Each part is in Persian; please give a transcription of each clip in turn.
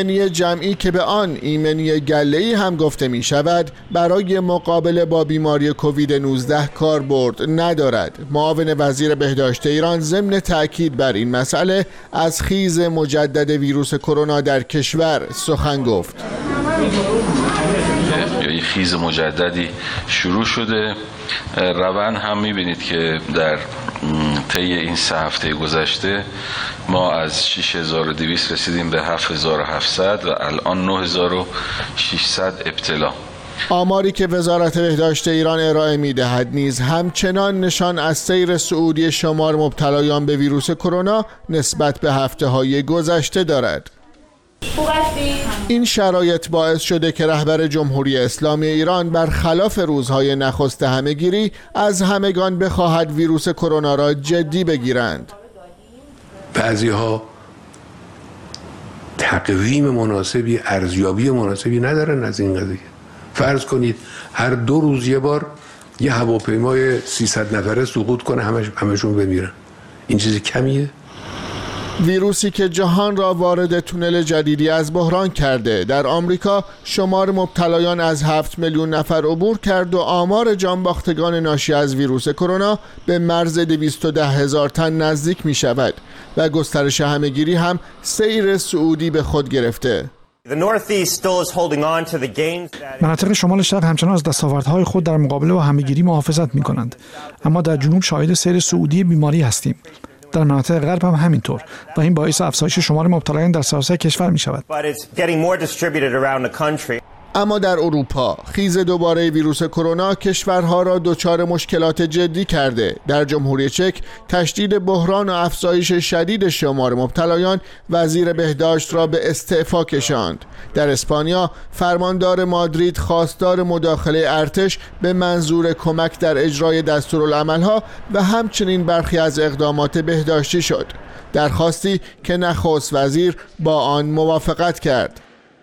ایمنی جمعی که به آن ایمنی گله‌ای هم گفته می شود برای مقابله با بیماری کووید 19 کاربرد ندارد. معاون وزیر بهداشت ایران ضمن تاکید بر این مسئله از خیز مجدد ویروس کرونا در کشور سخن گفت. یه خیز مجددی شروع شده. روند هم می‌بینید که در طی این 3 هفته گذشته ما از 6200 رسیدیم به 7700 و الان 9600 ابتلا. آماری که وزارت بهداشت ایران ارائه می‌دهد نیز همچنان نشان از سیر صعودی شمار مبتلایان به ویروس کرونا نسبت به هفته‌های گذشته دارد. این شرایط باعث شده که رهبر جمهوری اسلامی ایران برخلاف روزهای نخست همه‌گیری از همگان بخواهد ویروس کرونا را جدی بگیرند. بعضی‌ها تقویم مناسبی، ارزیابی مناسبی ندارن از این قضیه. فرض کنید هر 2 روز یه بار یه هواپیمای 300 نفره سقوط کنه همشون بمیرن. این چیزی کمیه؟ ویروسی که جهان را وارد تونل جدیدی از بحران کرده. در آمریکا شمار مبتلایان از 7 میلیون نفر عبور کرد و آمار جانباختگان ناشی از ویروس کرونا به مرز 210,000 تن نزدیک می شود و گسترش همه‌گیری هم سیر صعودی به خود گرفته. مناطق شمال شرق همچنان از دستاوردهای خود در مقابله با همه‌گیری محافظت می کنند، اما در جنوب شاهد سیر صعودی بیماری هستیم. در مناطق غرب هم همینطور و این باعث افزایش شمار مبتلایان در سراسر کشور می شود. اما در اروپا خیز دوباره ویروس کرونا کشورها را دچار مشکلات جدی کرده. در جمهوری چک تشدید بحران و افزایش شدید شمار مبتلایان وزیر بهداشت را به استعفا کشاند. در اسپانیا فرماندار مادرید خواستار مداخله ارتش به منظور کمک در اجرای دستورالعملها و همچنین برخی از اقدامات بهداشتی شد. درخواستی که نخست وزیر با آن موافقت کرد.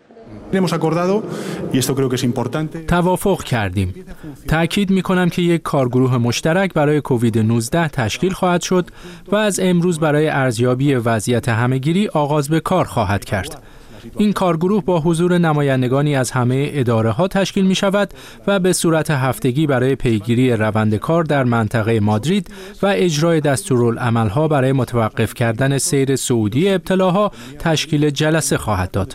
توافق کردیم. تأکید می‌کنم که یک کارگروه مشترک برای کووید 19 تشکیل خواهد شد و از امروز برای ارزیابی وضعیت همه‌گیری آغاز به کار خواهد کرد. این کارگروه با حضور نمایندگانی از همه اداره‌ها تشکیل می شود و به صورت هفتگی برای پیگیری روند کار در منطقه مادرید و اجرای دستورالعمل‌ها برای متوقف کردن سیر صعودی ابتلاها تشکیل جلسه خواهد داد.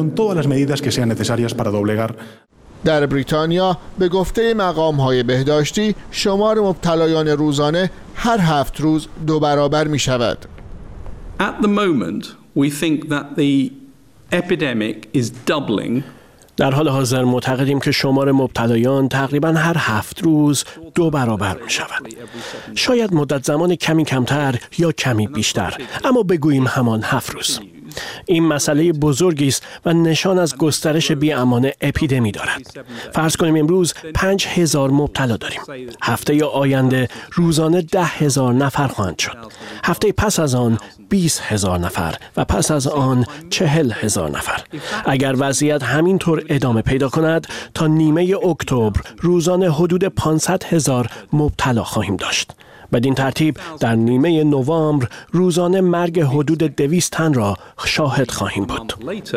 در بریتانیا به گفته مقام‌های بهداشتی شمار مبتلایان روزانه هر 7 روز 2 برابر می شود. At the moment, we think that the epidemic is doubling. در حال حاضر معتقدیم که شمار مبتلایان تقریباً هر 7 روز 2 برابر می شود. شاید مدت زمان کمی کمتر یا کمی بیشتر، اما بگوییم همان 7 روز. این مسئله بزرگی است و نشان از گسترش بی‌امان اپیدمی دارد. فرض کنیم امروز 5,000 مبتلا داریم. هفته آینده روزانه 10,000 نفر خواهند شد. هفته پس از آن 20,000 نفر و پس از آن 40,000 نفر. اگر وضعیت همینطور ادامه پیدا کند تا نیمه اکتبر روزانه حدود 500,000 مبتلا خواهیم داشت. بدین ترتیب در نیمه نوامبر روزانه مرگ حدود 200 تن را شاهد خواهیم بود.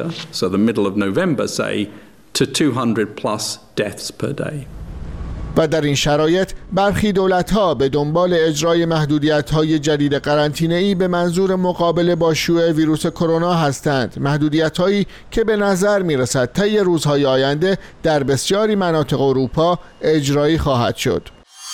و در این شرایط برخی دولت‌ها به دنبال اجرای محدودیت‌های جدید قرنطینه‌ای به منظور مقابله با شیوع ویروس کرونا هستند. محدودیت‌هایی که به نظر می‌رسد طی روزهای آینده در بسیاری مناطق اروپا اجرایی خواهد شد.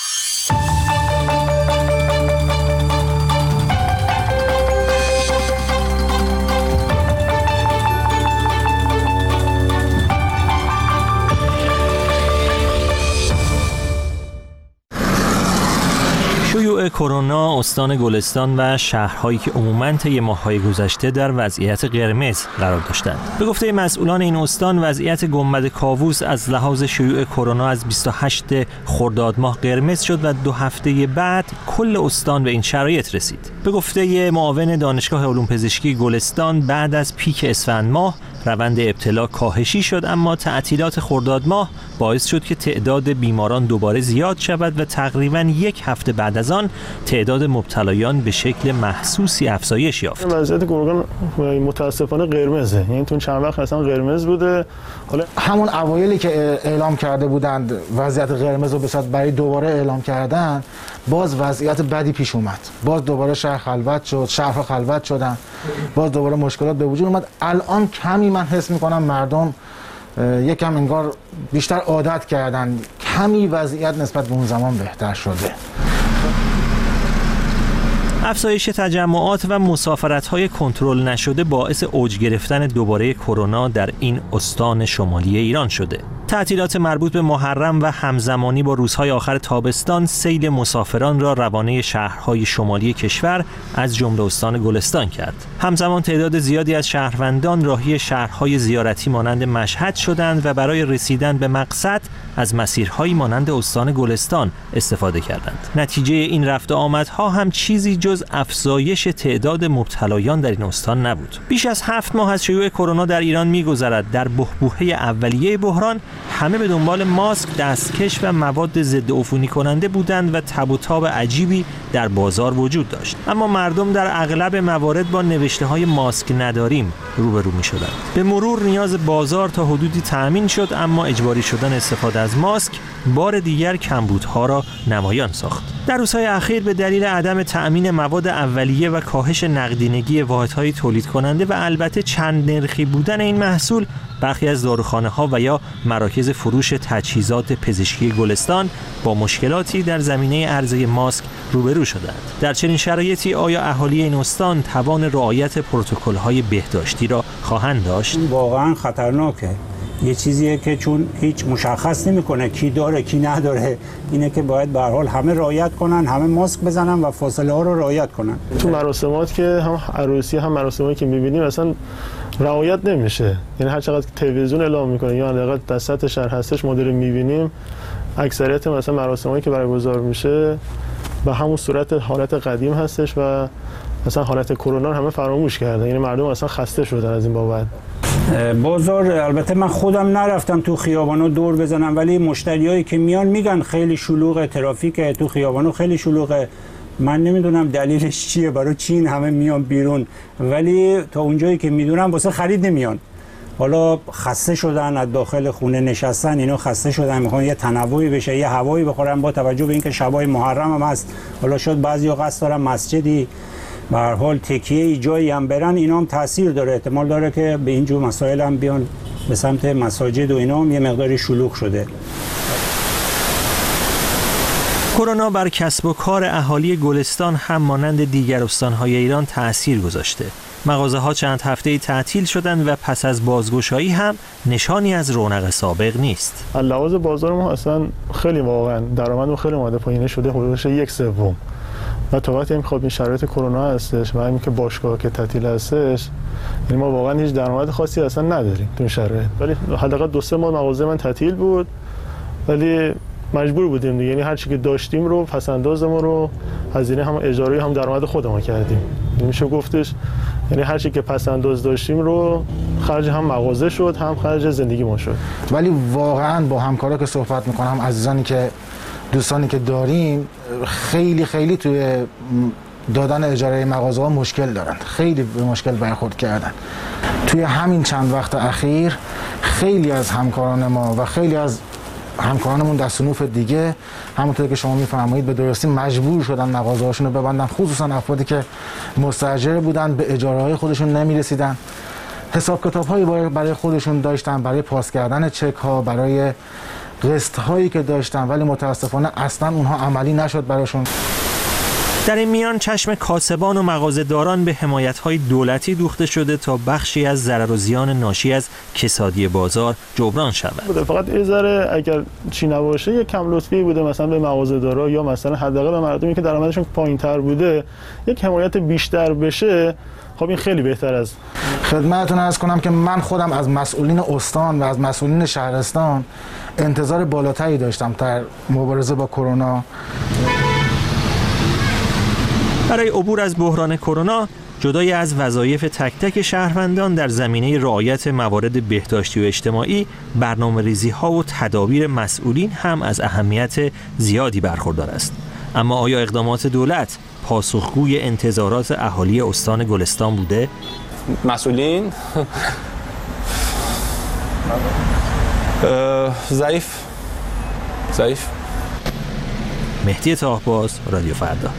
شیوع کرونا استان گلستان و شهرهایی که عموماً طی ماه‌های گذشته در وضعیت قرمز قرار داشتند. به گفته مسئولان این استان وضعیت گنبد کاووس از لحاظ شیوع کرونا از 28 خرداد ماه قرمز شد و 2 هفته بعد کل استان به این شرایط رسید. به گفته معاون دانشگاه علوم پزشکی گلستان بعد از پیک اسفند ماه روند ابتلا کاهشی شد، اما تعطیلات خرداد ماه باعث شد که تعداد بیماران دوباره زیاد شود و تقریباً یک هفته بعد از آن تعداد مبتلایان به شکل محسوسی افزایش یافت. وضعیت گرگان متاسفانه قرمزه، یعنی تو چند وقت اصلا قرمز بوده. حالا همون اوایلی که اعلام کرده بودند وضعیت قرمز رو به صورت برای دوباره اعلام کردن، باز وضعیت بدی پیش اومد. باز دوباره شهر خلوت شد، شهرها خلوت شدن، باز دوباره مشکلات به وجود اومد. الان کمی من حس میکنم مردم یکم انگار بیشتر عادت کردن، کمی وضعیت نسبت به اون زمان بهتر شده. افزایش تجمعات و مسافرت‌های کنترل نشده باعث اوج گرفتن دوباره کرونا در این استان شمالی ایران شده. تعطیلات مربوط به محرم و همزمانی با روزهای آخر تابستان سیل مسافران را روانه شهرهای شمالی کشور از جمله استان گلستان کرد. همزمان تعداد زیادی از شهروندان راهی شهرهای زیارتی مانند مشهد شدند و برای رسیدن به مقصد از مسیرهایی مانند استان گلستان استفاده کردند. نتیجه این رفت و آمدها هم چیزی جز افزایش تعداد مبتلایان در این استان نبود. بیش از 7 ماه از شیوع کرونا در ایران می‌گذرد. در بحبوحه اولیه بحران همه به دنبال ماسک، دستکش و مواد ضد عفونی کننده بودند و تب و تاب عجیبی در بازار وجود داشت. اما مردم در اغلب موارد با نوشته‌های ماسک نداریم روبرو می‌شدند. به مرور نیاز بازار تا حدودی تأمین شد، اما اجباری شدن استفاده از ماسک بار دیگر کمبودها را نمایان ساخت. در روزهای اخیر به دلیل عدم تأمین مواد اولیه و کاهش نقدینگی واحدهای تولید کننده و البته چند نرخی بودن این محصول، برخی از داروخانه‌ها و یا مراکز فروش تجهیزات پزشکی گلستان با مشکلاتی در زمینه عرضه ماسک روبرو شدند. در چنین شرایطی آیا اهالی این استان توان رعایت پروتکل‌های بهداشتی را خواهند داشت؟ واقعاً خطرناکه. یه چیزیه که چون هیچ مشخص نمی‌کنه کی داره کی نداره، اینه که باید به هر حال همه رعایت کنن، همه ماسک بزنن و فاصله ها رو رعایت کنن. تو مراسمات که هم عروسی هم مراسمایی که می‌بینیم اصلا رعایت نمیشه. یعنی هر چقدر تلویزیون اعلام میکنه یا حداقل در سطح شهر هستش ما داریم می‌بینیم، اکثریت مثلا مراسمایی که برگزار میشه به همون صورت حالت قدیم هستش و مثلا حالت کرونا همه فراموش کردن. یعنی مردم اصلا خسته شدن از این بابت. بازار البته من خودم نرفتم تو خیابانو دور بزنم، ولی مشتریایی که میان میگن خیلی شلوغه، ترافیک تو خیابانو خیلی شلوغه. من نمیدونم دلیلش چیه، برای چی این همه میان بیرون، ولی تا اونجایی که میدونم واسه خرید نمیان. حالا خسته شدن، از داخل خونه نشستن، اینا خسته شدن، میخوان یه تنوعی بشه، یه هوایی بخورن، با توجه به اینکه شبای محرم هم هست. حالا شاید بعضیا قصد دارن مسجدی به هر حال تکیه‌ای جایی هم برن، اینا هم تاثیر داره. احتمال داره که به اینجور مسائل هم بیان به سمت مساجد و اینا هم یه مقداری شلوغ شده. کرونا بر کسب و کار اهالی گلستان هم مانند دیگر استان‌های ایران تأثیر گذاشته. مغازه‌ها چند هفته‌ای تعطیل شدند و پس از بازگشایی هم نشانی از رونق سابق نیست. لحاظ بازار ما اصلا خیلی واقعا درآمد خیلی اومده پایین شده، حدودش 1/3. و تا وقتی خب این شرایط کرونا هستش و همین که باشگاه که تعطیل هستش، یعنی ما واقعا هیچ درآمد خاصی اصلا نداریم تو این شرایط. ولی حداقل 2-3 ماه مغازه من تعطیل بود، ولی مجبور بودیم دیگه. یعنی هر چی که داشتیم رو پس‌اندازمون رو هزینه هم اجاره هم درآمد خودمون کردیم. میشه گفتش یعنی هر چی که پس‌انداز داشتیم رو خرج هم مغازه شد، هم خرج زندگیمون شد. ولی واقعا با همکارا که صحبت می‌کنم، عزیزانی که دوستانی که داریم، خیلی خیلی توی دادن اجاره مغازه ها مشکل دارن، خیلی به مشکل برخورد کردن. توی همین چند وقت اخیر خیلی از همکاران ما و خیلی از همکارانمون در صنوف دیگه، همونطور که شما میفرمایید به درستی مجبور شدن مغازه هاشون رو ببندن، خصوصا افرادی که مستاجر بودن، به اجاره های خودشون نمیرسیدن، حساب کتاب هایی برای خودشون داشتن، برای پاس کردن چک ها، برای قسط هایی که داشتن، ولی متاسفانه اصلا اونها عملی نشد براشون. در این میان چشم کاسبان و مغازه‌داران به حمایت‌های دولتی دوخته شده تا بخشی از ضرر و زیان ناشی از کسادی بازار جبران شود. فقط یه ذره اگر چی نباشه یک کم لطفی بوده مثلا به مغازه‌دارا یا مثلا حداقل به مردمی که درآمدشون پایین‌تر بوده یک حمایت بیشتر بشه. خب این خیلی بهتر از خدمتتون عرض کنم که من خودم از مسئولین استان و از مسئولین شهرستان انتظار بالاتری داشتم در مبارزه با کرونا. برای عبور از بحران کرونا جدای از وظایف تک تک شهروندان در زمینه رعایت موارد بهداشتی و اجتماعی، برنامه‌ریزی‌ها و تدابیر مسئولین هم از اهمیت زیادی برخوردار است. اما آیا اقدامات دولت پاسخگوی انتظارات اهالی استان گلستان بوده؟ مسئولین ضعیف. مهدی طاهباز، رادیو فردا.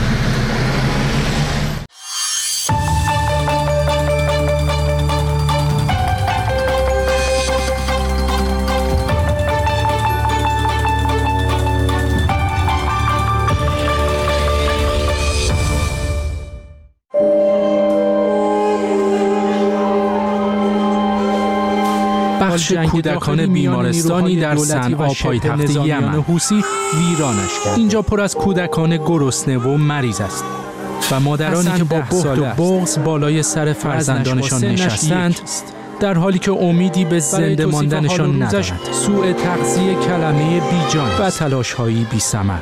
بخش کودکان بیمارستانی در صنعا پایتخت یمن حوثی ویرانش کرد. اینجا پر از کودکان گرسنه و مریض است و مادرانی که با بهت و بغض بالای سر فرزندانشان نشستند، در حالی که امیدی به زنده ماندنشان ندارند. سوء تغذیه کلمه بیجان و تلاش‌هایی بی‌ثمر.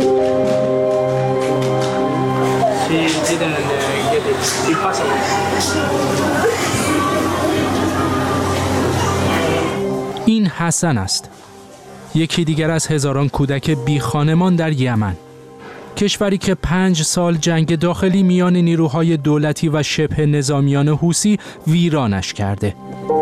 این حسن است، یکی دیگر از هزاران کودک بی خانمان در یمن، کشوری که 5 سال جنگ داخلی میان نیروهای دولتی و شبه نظامیان حوثی ویرانش کرده.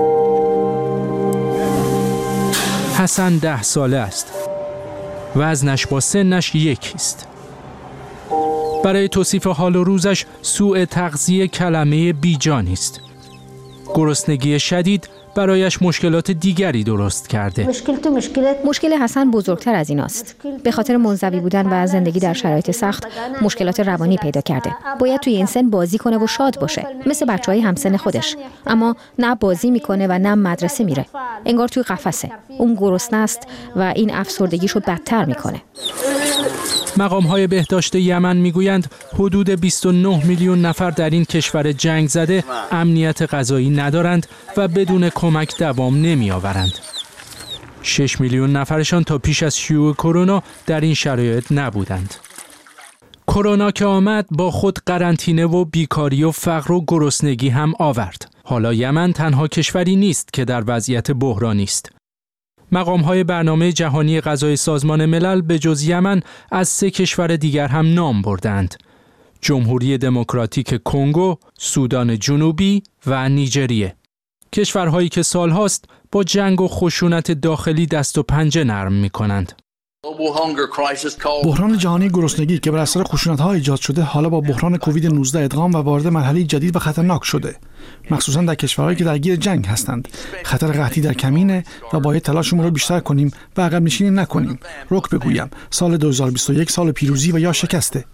حسن 10 ساله است، وزنش با سنش یکی است. برای توصیف حال و روزش سوء تغذیه کلمه بیجانی است. گرسنگی شدید برایش مشکلات دیگری درست کرده. مشکل حسن بزرگتر از این است. به خاطر منزوی بودن و زندگی در شرایط سخت مشکلات روانی پیدا کرده. باید توی این سن بازی کنه و شاد باشه، مثل بچهای همسن خودش. اما نه بازی میکنه و نه مدرسه میره. انگار توی قفسه. اون گرسنه است و این افسردگیشو بدتر میکنه. مقام‌های بهداشت یمن میگویند حدود 29 میلیون نفر در این کشور جنگ زده امنیت غذایی ندارند و بدون کمک دوام نمی‌آورند. 6 میلیون نفرشان تا پیش از شیوع کرونا در این شرایط نبودند. کرونا که آمد با خود قرنطینه و بیکاری و فقر و گرسنگی هم آورد. حالا یمن تنها کشوری نیست که در وضعیت بحرانی است. مقام‌های برنامه جهانی غذای سازمان ملل به جز یمن از 3 کشور دیگر هم نام بردند: جمهوری دموکراتیک کنگو، سودان جنوبی و نیجریه. کشورهایی که سالهاست با جنگ و خشونت داخلی دست و پنجه نرم می‌کنند. بحران جهانی گرسنگی که بر اثر خشونت‌ها ایجاد شده حالا با بحران کووید 19 ادغام و وارد مرحله جدید و خطرناک شده، مخصوصا در کشورهایی که درگیر جنگ هستند. خطر قحطی در کمینه و باید تلاشمون رو بیشتر کنیم و عقب نشینی نکنیم. رک بگویم سال 2021 سال پیروزی و یا شکسته.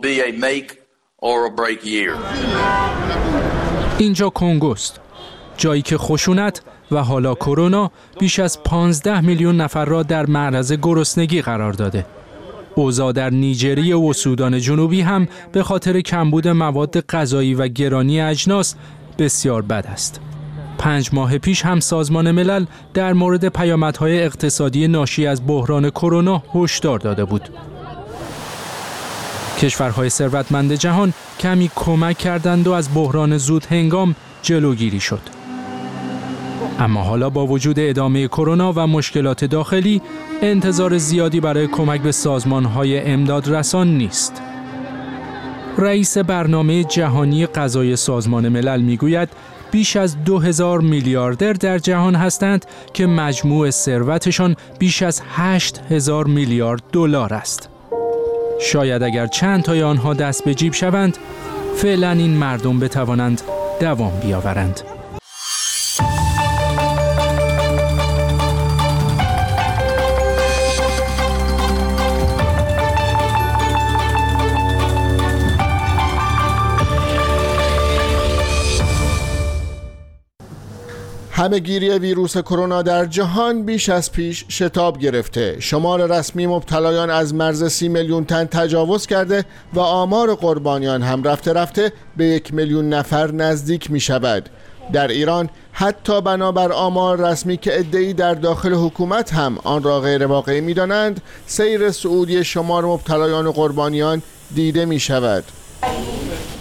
اینجا کنگوست، جایی که خشونت و حالا کرونا بیش از 15 میلیون نفر را در معرض گرسنگی قرار داده. اوضاع در نیجریه و سودان جنوبی هم به خاطر کمبود مواد غذایی و گرانی اجناس بسیار بد است. 5 ماه پیش هم سازمان ملل در مورد پیامدهای اقتصادی ناشی از بحران کرونا هشدار داده بود. کشورهای ثروتمند جهان کمی کمک کردند و از بحران زود هنگام جلوگیری شد. اما حالا با وجود ادامه کرونا و مشکلات داخلی، انتظار زیادی برای کمک به سازمان‌های امدادرسان نیست. رئیس برنامه جهانی غذای سازمان ملل میگوید بیش از 2000 میلیاردر در جهان هستند که مجموع ثروتشان بیش از 8000 میلیارد دلار است. شاید اگر چند تای آنها دست به جیب شوند، فعلا این مردم بتوانند دوام بیاورند. همه‌گیری ویروس کرونا در جهان بیش از پیش شتاب گرفته. شمار رسمی مبتلایان از مرز 30 میلیون تن تجاوز کرده و آمار قربانیان هم رفته رفته به 1 میلیون نفر نزدیک می شود. در ایران حتی بنابر آمار رسمی که ادعی در داخل حکومت هم آن را غیر واقعی می دانند، سیر صعودی شمار مبتلایان و قربانیان دیده می شود.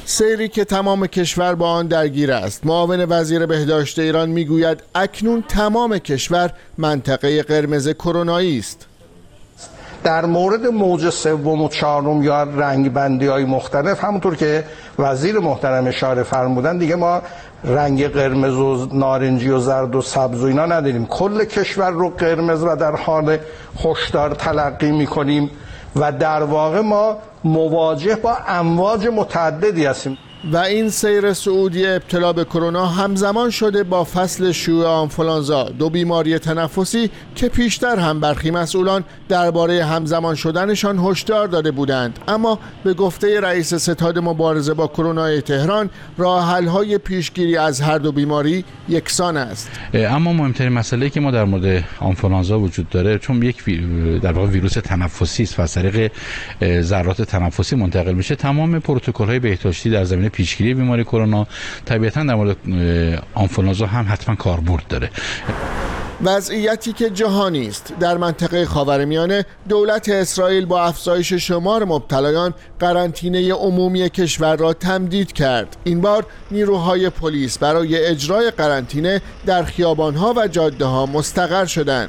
سیری که تمام کشور با آن درگیر است. معاون وزیر بهداشت ایران میگوید اکنون تمام کشور منطقه قرمز کرونایی است. در مورد موج سوم و چهارم یا رنگ بندی های مختلف، همونطور که وزیر محترم اشاره فرمودن، دیگه ما رنگ قرمز و نارنجی و زرد و سبز و اینا نداریم. کل کشور رو قرمز و در حال هشدار تلقی میکنیم و در واقع ما مواجه با امواج متعددی هستیم. و این سیر سعودی ابتلا به کرونا همزمان شده با فصل شیوع آنفولانزا، دو بیماری تنفسی که پیشتر هم برخی مسئولان درباره همزمان شدنشان هشدار داده بودند. اما به گفته رئیس ستاد مبارزه با کرونا تهران، راه حل‌های پیشگیری از هر دو بیماری یکسان است. اما مهمترین مسئله‌ای که ما در مورد آنفولانزا وجود داره، چون یک در واقع ویروس تنفسی است و از طریق ذرات تنفسی منتقل میشه، تمام پروتکل‌های بهداشتی در زمینه پیشگیری بیماری کرونا طبیعتاً در مورد آنفولانزا هم حتما کاربرد داره. وضعیتی که جهانی است. در منطقه خاورمیانه دولت اسرائیل با افزایش شمار مبتلایان قرنطینه عمومی کشور را تمدید کرد. این بار نیروهای پلیس برای اجرای قرنطینه در خیابان‌ها و جاده‌ها مستقر شدند.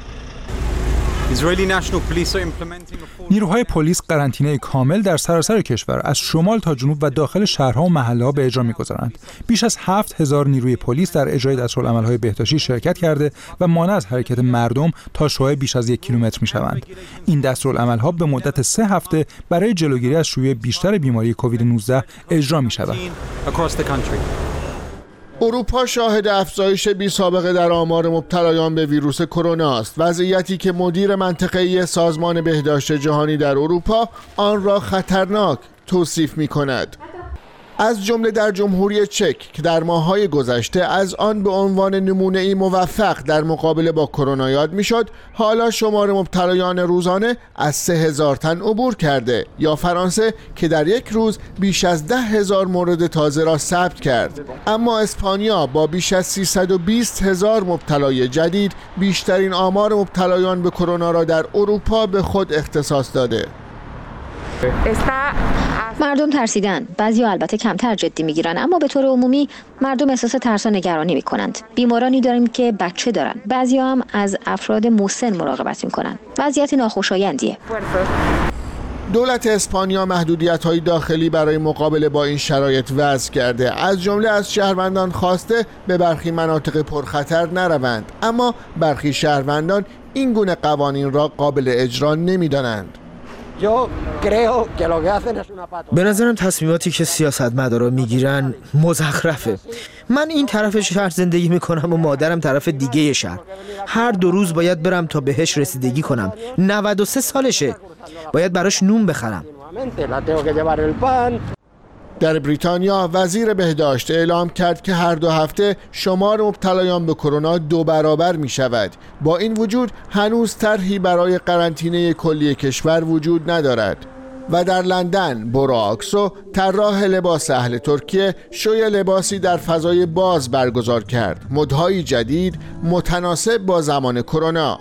نیروهای پلیس قرنطینه کامل در سراسر کشور از شمال تا جنوب و داخل شهرها و محله‌ها به اجرا می‌گذارند. بیش از 7000 نیروی پلیس در اجرای دستورالعمل‌های بهداشتی شرکت کرده و مانع از حرکت مردم تا شعاع بیش از 1 کیلومتر می‌شوند. این دستورالعمل‌ها به مدت 3 هفته برای جلوگیری از شیوع بیشتر بیماری کووید 19 اجرا می‌شود. اروپا شاهد افزایش بی‌سابقه در آمار مبتلایان به ویروس کرونا است. وضعیتی که مدیر منطقه‌ای سازمان بهداشت جهانی در اروپا آن را خطرناک توصیف می‌کند. از جمله در جمهوری چک که در ماه‌های گذشته از آن به عنوان نمونه‌ای موفق در مقابله با کرونا یاد می‌شد، حالا شمار مبتلایان روزانه از 3000 تن عبور کرده. یا فرانسه که در یک روز بیش از 10,000 مورد تازه را ثبت کرد. اما اسپانیا با بیش از 320,000 مبتلای جدید بیشترین آمار مبتلایان به کرونا را در اروپا به خود اختصاص داده. مردم ترسیدن. بعضیا البته کمتر جدی میگیرن، اما به طور عمومی مردم احساس ترس و نگرانی میکنند. بیمارانی داریم که بچه دارن. بعضیا هم از افراد مسن مراقبت میکنن. وضعیت ناخوشایندیه. دولت اسپانیا محدودیت‌های داخلی برای مقابله با این شرایط وضع کرده. از جمله از شهروندان خواسته به برخی مناطق پرخطر نروند، اما برخی شهروندان این گونه قوانین را قابل اجرا نمی‌دانند. به نظرم تصمیماتی که سیاستمدارا میگیرن مزخرفه. من این طرف شهر زندگی میکنم و مادرم طرف دیگه شهر. هر 2 روز باید برم تا بهش رسیدگی کنم. 93 سالشه. باید براش نون بخرم. در بریتانیا وزیر بهداشت اعلام کرد که هر 2 هفته شمار مبتلایان به کرونا 2 برابر می شود. با این وجود هنوز طرحی برای قرنطینه کلی کشور وجود ندارد. و در لندن براکسو طراح لباس اهل ترکیه شوی لباسی در فضای باز برگزار کرد. مدهای جدید متناسب با زمان کرونا.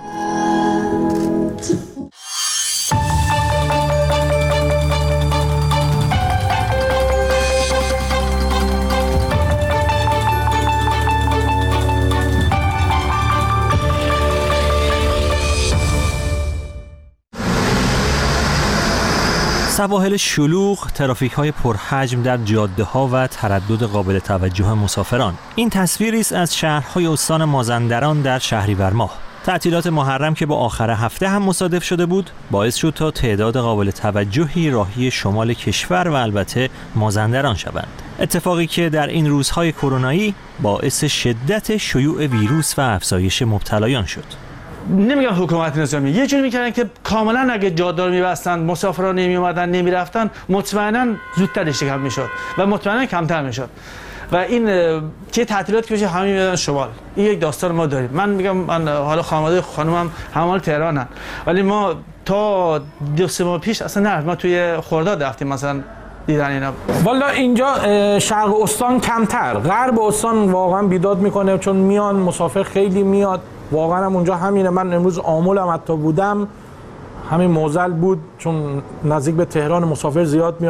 سواحل شلوغ، ترافیک‌های پرحجم در جاده‌ها و تردد قابل توجه مسافران. این تصویری است از شهرهای استان مازندران در شهریور ماه. تعطیلات محرم که با آخر هفته هم مصادف شده بود، باعث شد تا تعداد قابل توجهی راهی شمال کشور و البته مازندران شوند. اتفاقی که در این روزهای کرونایی باعث شدت شیوع ویروس و افزایش مبتلایان شد. نمیگم حکومت نظامی، یه جوری میکردن که کاملا اگه جاده رو میبستن، مسافران نمیومدن، نمیرفتن، مطمئنا زودتر اشتکام میشد و مطمئنا کمتر میشد. و این که تعطیلات که بشه همه میادن شمال. این یک داستان ما داریم. من میگم من حالا خانواده خانومم همه تهرانن، ولی ما تا 2-3 ماه پیش اصلا نه، ما توی خرداد رفتیم مثلا دیدن اینا. والا اینجا شرق استان کمتر، غرب استان واقعا بیداد میکنه، چون میان مسافر خیلی میاد. واقعا هم اونجا همینه. من امروز آملم حتی بودم، همین موزل بود، چون نزدیک به تهران مسافر زیاد میاد.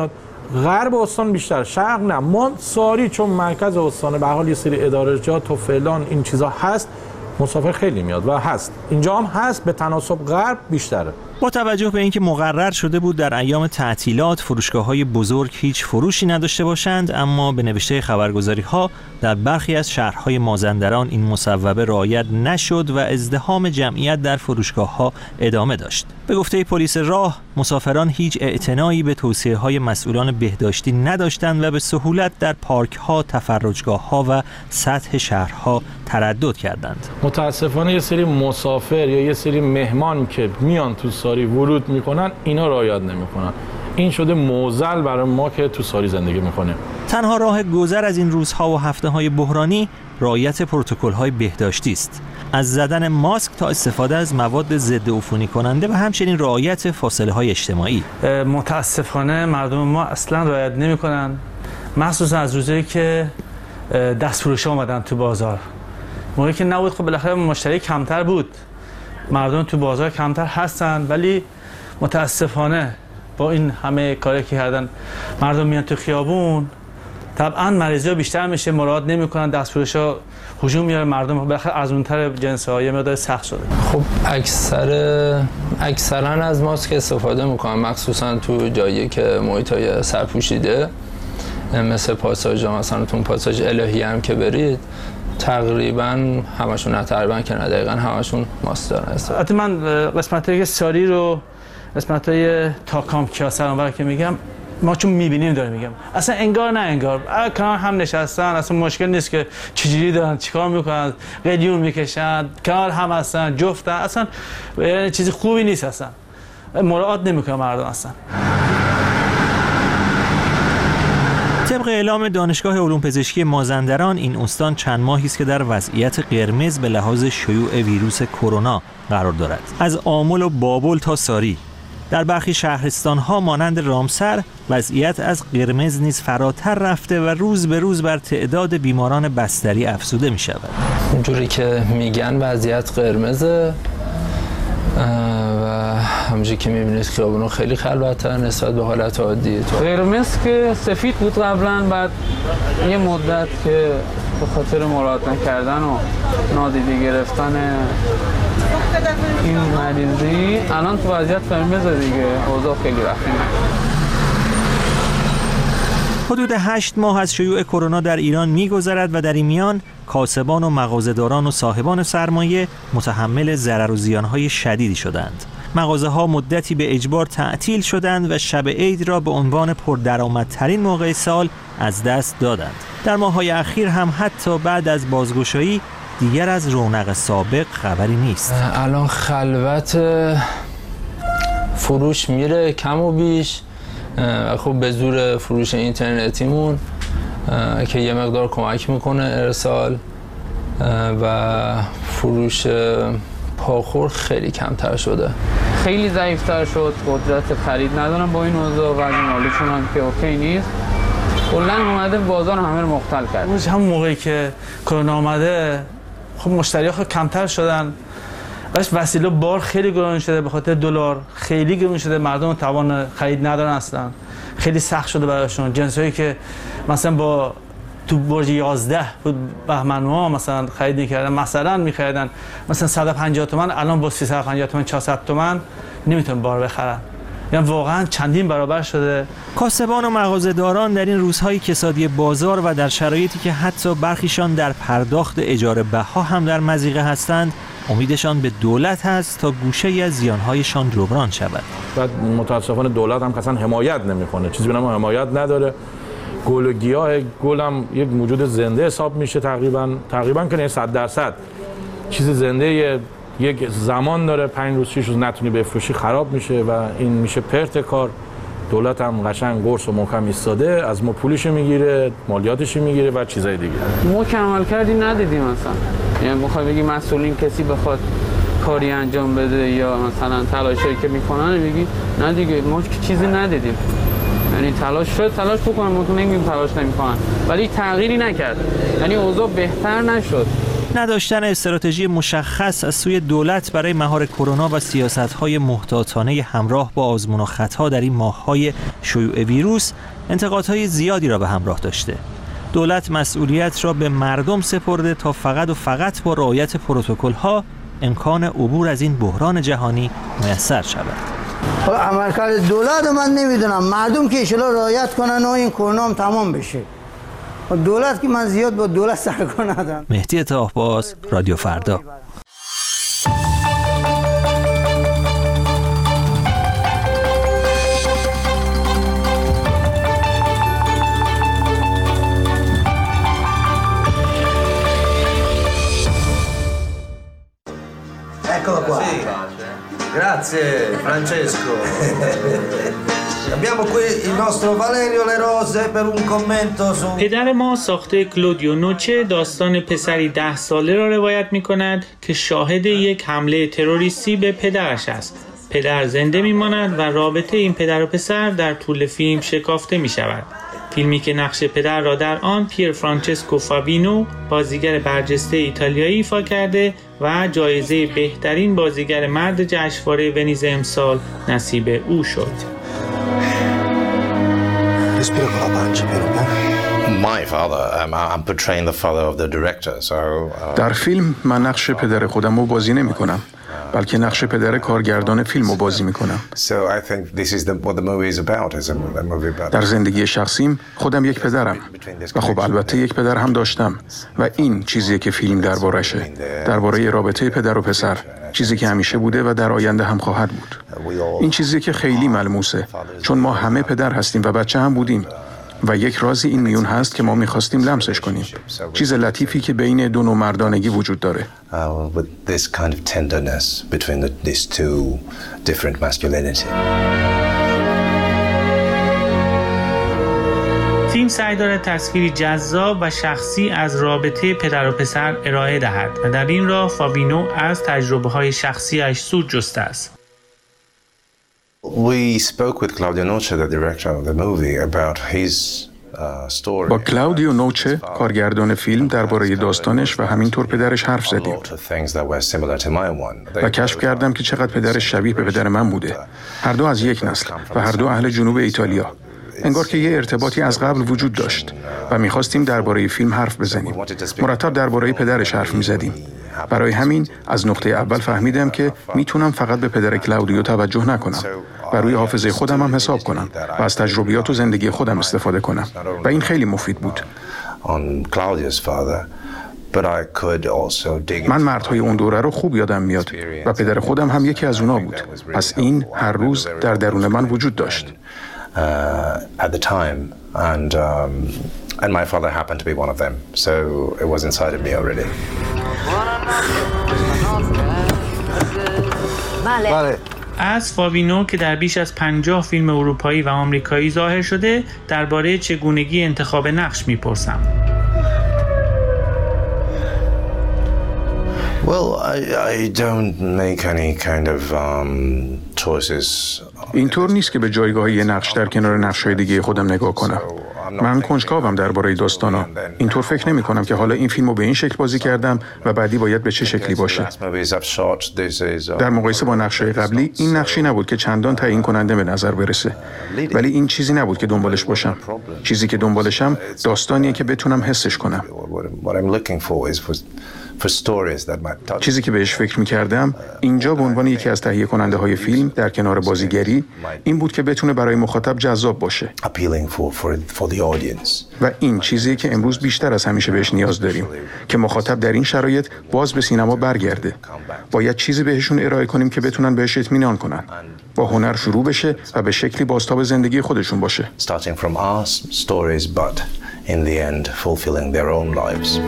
غرب استان بیشتر، شرق نه. ما ساری چون مرکز استان به حال یه سری ادارجات و فلان این چیزا هست، مسافر خیلی میاد و هست، اینجا هم هست، به تناسب غرب بیشتره. با توجه به اینکه مقرر شده بود در ایام تعطیلات فروشگاه‌های بزرگ هیچ فروشی نداشته باشند، اما به نوشته خبرگزاری‌ها در برخی از شهرهای مازندران این مصوبه رعایت نشد و ازدحام جمعیت در فروشگاه‌ها ادامه داشت. به گفته پلیس راه، مسافران هیچ اعتنایی به توصیه‌های مسئولان بهداشتی نداشتند و به سهولت در پارک‌ها، تفرجگاه‌ها و سطح شهرها تردد کردند. متاسفانه یه سری مسافر یا یه سری مهمان که میان تو ساری ورود میکنن، اینا رعایت نمیکنن. این شده معضل برای ما که تو ساری زندگی میکنیم. تنها راه گذر از این روزها و هفته‌های بحرانی رعایت پروتکل‌های بهداشتی است. از زدن ماسک تا استفاده از مواد ضد عفونی کننده و همچنین رعایت فاصله‌های اجتماعی. متاسفانه مردم ما اصلا رعایت نمی‌کنن، مخصوصا از روزایی که دستفروشا اومدن تو بازار. موقعی که نبود خب بالاخره مشتری کمتر بود، مردم تو بازار کمتر هستن، ولی متاسفانه با این همه کاری که کردن مردم میان تو خیابون، طبعا مریضی‌ها بیشتر میشه، مراعات نمی‌کنن، دستفروشا هجوم میاره، مردم بالاخره ارزان‌تر جنس‌ها یه مقدار سخت شده. خب اکثرا از ماسک استفاده میکنن، مخصوصا تو جایی که محیط‌های سرپوشیده مثل پاساژها، مثلا تو پاساژ الهی هم که برید تقریبا همشون، نه تقریبا که نه دقیقاً همشون ماسک دارن. البته من قسمت‌های ساری رو، قسمت‌های تاکام کیاسر که میگم، ما چون میبینیم داره میگم، اصلا انگار نه انگار کنار هم نشستن، اصلا مشکل نیست که چجوری دارن چیکار میکنن، قلیون میکشن، کنار هم هستن، جفتن، اصلا چیزی خوبی نیست، اصلا مراعات نمیکنن مردم اصلا. طبق اعلام دانشگاه علوم پزشکی مازندران، این استان چند ماهی است که در وضعیت قرمز به لحاظ شیوع ویروس کرونا قرار دارد. از آمل و بابل تا ساری، در برخی شهرستان‌ها مانند رامسر وضعیت از قرمز نیز فراتر رفته و روز به روز بر تعداد بیماران بستری افزوده می شود. اونجوری که میگن وضعیت قرمزه و همونجوری که میبینید خیابونا خیلی خلوت‌تر نسبت به حالت عادی. قرمز که سفید بود قبلا، بعد یه مدت که به خاطر مراعات نکردن و نادیده گرفتن این مریضی الان تو وضعیت قرمز دیگه، اوضاع خیلی وخیمه. حدود 8 ماه از شیوع کرونا در ایران می‌گذرد و در این میان کاسبان و مغازه‌داران و صاحبان سرمایه متحمل ضرر و زیان‌های شدیدی شدند. مغازه‌ها مدتی به اجبار تعطیل شدند و شب عید را به عنوان پردرآمدترین موقع سال از دست دادند. در ماه‌های اخیر هم حتی بعد از بازگشایی دیگر از رونق سابق خبری نیست. الان خلوت فروش میره کم و بیش، خب به زور فروش اینترنتیمون که یه مقدار کمک میکنه ارسال، و فروش پاخور خیلی کمتر شده، خیلی ضعیفتر شد، قدرت خرید ندارن با این اوضاع، وضع مالیشون هم که اوکی نیست، کلا اومده بازار همه رو مختل کرد. همون موقعی که کرونا اومده خب مشتری‌ها کمتر شدن، باش وسیله بار خیلی گران شده، به خاطر دلار خیلی گران شده، مردم توان خرید ندارن، اصلا خیلی سخت شده براشون. جنسایی که مثلا با تو برج 11 بهمن ماه مثلا خرید می‌کردن، مثلا می‌خریدن مثلا 150 تومان، الان با 350 تومان 400 تومان نمیتونن بار بخرن، یعنی واقعا چندین برابر شده. کاسبان و مغازه‌داران در این روزهای کسادی بازار و در شرایطی که حتی برخیشان در پرداخت اجاره بها هم در مضیقه هستند، امیدشان به دولت هست تا گوشه‌ای از زیانهایشان جبران شود. بعد متاسفانه دولت هم اصلا حمایت نمیکنه، چیزی به نام حمایت نداره. گل و گیاه، گل هم یک موجود زنده حساب میشه، تقریبا که نه 100% چیز زنده یک زمان داره، 5 روز 6 روز نتونی بفروشی خراب میشه و این میشه پرت کار. دولت هم قشنگ قرص و محکم ایستاده، از ما پولش میگیره، مالیاتش میگیره و چیزای دیگه. ما که عمل کردی ندیدیم مثلا، یعنی بخوای بگی مسئولین کسی بخواد کاری انجام بده یا مثلا تلاشی که میکنن بگی نه دیگه ما چیزی ندیدیم. یعنی تلاش بکنن، ما تو نمیگیم تلاش نمیکنن، ولی تغییری نکرد، یعنی اوضاع بهتر نشد. نداشتن استراتژی مشخص از سوی دولت برای مهار کرونا و سیاست‌های محتاطانه همراه با آزمون و خطا در این ماه‌های شیوع ویروس انتقادهای زیادی را به همراه داشته. دولت مسئولیت را به مردم سپرده تا فقط و فقط با رعایت پروتکل‌ها امکان عبور از این بحران جهانی میسر شود. عملکرد دولت من نمیدونم، مردم که انشالله رعایت کنن و این کرونا هم تمام بشه. دولت که من زیاد با دولت سرکار ندارم. مهدی طاهباز، رادیو فردا. Eccolo qua. Grazie Francesco. Abbiamo qui il nostro Valerio Le Rose per un commento su. پدر ما ساخته کلودیو نوچه داستان پسری 10 ساله را روایت می کند که شاهد یک حمله تروریستی به پدرش است. پدر زنده می ماند و رابطه این پدر و پسر در طول فیلم شکافته می شود. فیلمی که نقش پدر را در آن پیر فرانچسکو فابینو بازیگر برجسته ایتالیایی ایفا کرده و جایزه بهترین بازیگر مرد جشنواره ونیز امسال نصیب او شد. در فیلم من نقش پدر خودم رو بازی نمی کنم، بلکه نقش پدر کارگردان فیلم رو بازی می کنم. در زندگی شخصیم خودم یک پدرم و خب البته یک پدر هم داشتم و این چیزیه که فیلم دربارشه، درباره رابطه پدر و پسر، چیزی که همیشه بوده و در آینده هم خواهد بود. این چیزی که خیلی ملموسه، چون ما همه پدر هستیم و بچه هم بودیم و یک رازی این میون هست که ما میخواستیم لمسش کنیم، چیز لطیفی که بین دو نوع مردانگی وجود داره. فیلم سعی دارد تصویری جذاب و شخصی از رابطه پدر و پسر ارائه دهد و در این راه فابینو از تجربه‌های شخصیش سود جسته است. We spoke with Claudio Noce, the director of the movie, about his story. با کلاودیو نوچه کارگردان فیلم درباره داستانش و همینطور پدرش حرف زدیم و کشف کردم که چقدر پدرش شبیه به پدر من بوده. هر دو از یک نسل و هر دو اهل جنوب ایتالیا. انگار که یه ارتباطی از قبل وجود داشت و می‌خواستیم درباره فیلم حرف بزنیم. مرتب درباره پدرش حرف می‌زدیم. برای همین از نقطه اول فهمیدم که میتونم فقط به پدر کلاودیو توجه نکنم و روی حافظه خودم هم حساب کنم و از تجربیات و زندگی خودم استفاده کنم و این خیلی مفید بود. من مردهای اون دوره رو خوب یادم میاد و پدر خودم هم یکی از اونا بود. پس این هر روز در درون من وجود داشت. At the time, and my father happened to be one of them, so it was inside of me already. از فابینو که در بیش از 50 فیلم اروپایی و آمریکایی ظاهر شده درباره چگونگی انتخاب نقش میپرسم. Well, I don't make any kind of choices. اینطور نیست که به جایگاه یه نقش در کنار نقش‌های دیگه خودم نگاه کنم. من کنجکاوم درباره داستانا. اینطور فکر نمی کنم که حالا این فیلمو به این شکل بازی کردم و بعدی باید به چه شکلی باشه. در مقایسه با نقش‌های قبلی این نقشی نبود که چندان تعیین کننده به نظر برسه. ولی این چیزی نبود که دنبالش باشم. چیزی که دنبالشم داستانیه که بتونم حسش کنم. چیزی که بهش فکر می‌کردم اینجا به عنوان یکی از تهیه کننده های فیلم در کنار بازیگری این بود که بتونه برای مخاطب جذاب باشه و این چیزی که امروز بیشتر از همیشه بهش نیاز داریم که مخاطب در این شرایط باز به سینما برگرده. باید چیزی بهشون ارائه کنیم که بتونن بهش اطمینان کنن، با هنر شروع بشه و به شکلی بازتاب زندگی خودشون باشه. Starting from our stories, but in the end fulfilling their own lives.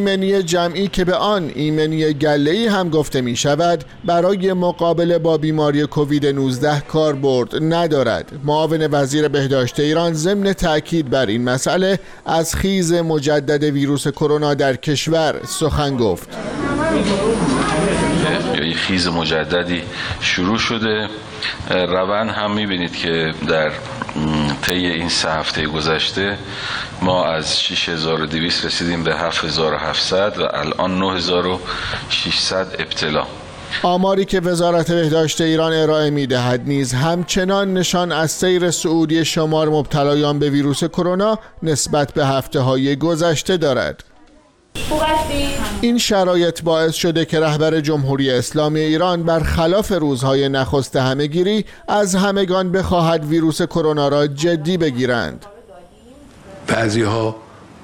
ایمنی جمعی که به آن ایمنی گله‌ای هم گفته می شود برای مقابله با بیماری کووید 19 کاربرد ندارد. معاون وزیر بهداشت ایران ضمن تأکید بر این مسئله از خیز مجدد ویروس کرونا در کشور سخن گفت. یک خیز مجددی شروع شده. روند هم می‌بینید که در طی این 3 هفته گذشته ما از 6200 رسیدیم به 7700 و الان 9600 ابتلا. آماری که وزارت بهداشت ایران ارائه می‌دهد نیز همچنان نشان از سیر صعودی شمار مبتلایان به ویروس کرونا نسبت به هفته‌های گذشته دارد. این شرایط باعث شده که رهبر جمهوری اسلامی ایران برخلاف روزهای نخست همه‌گیری از همگان بخواهد ویروس کرونا را جدی بگیرند. بعضی‌ها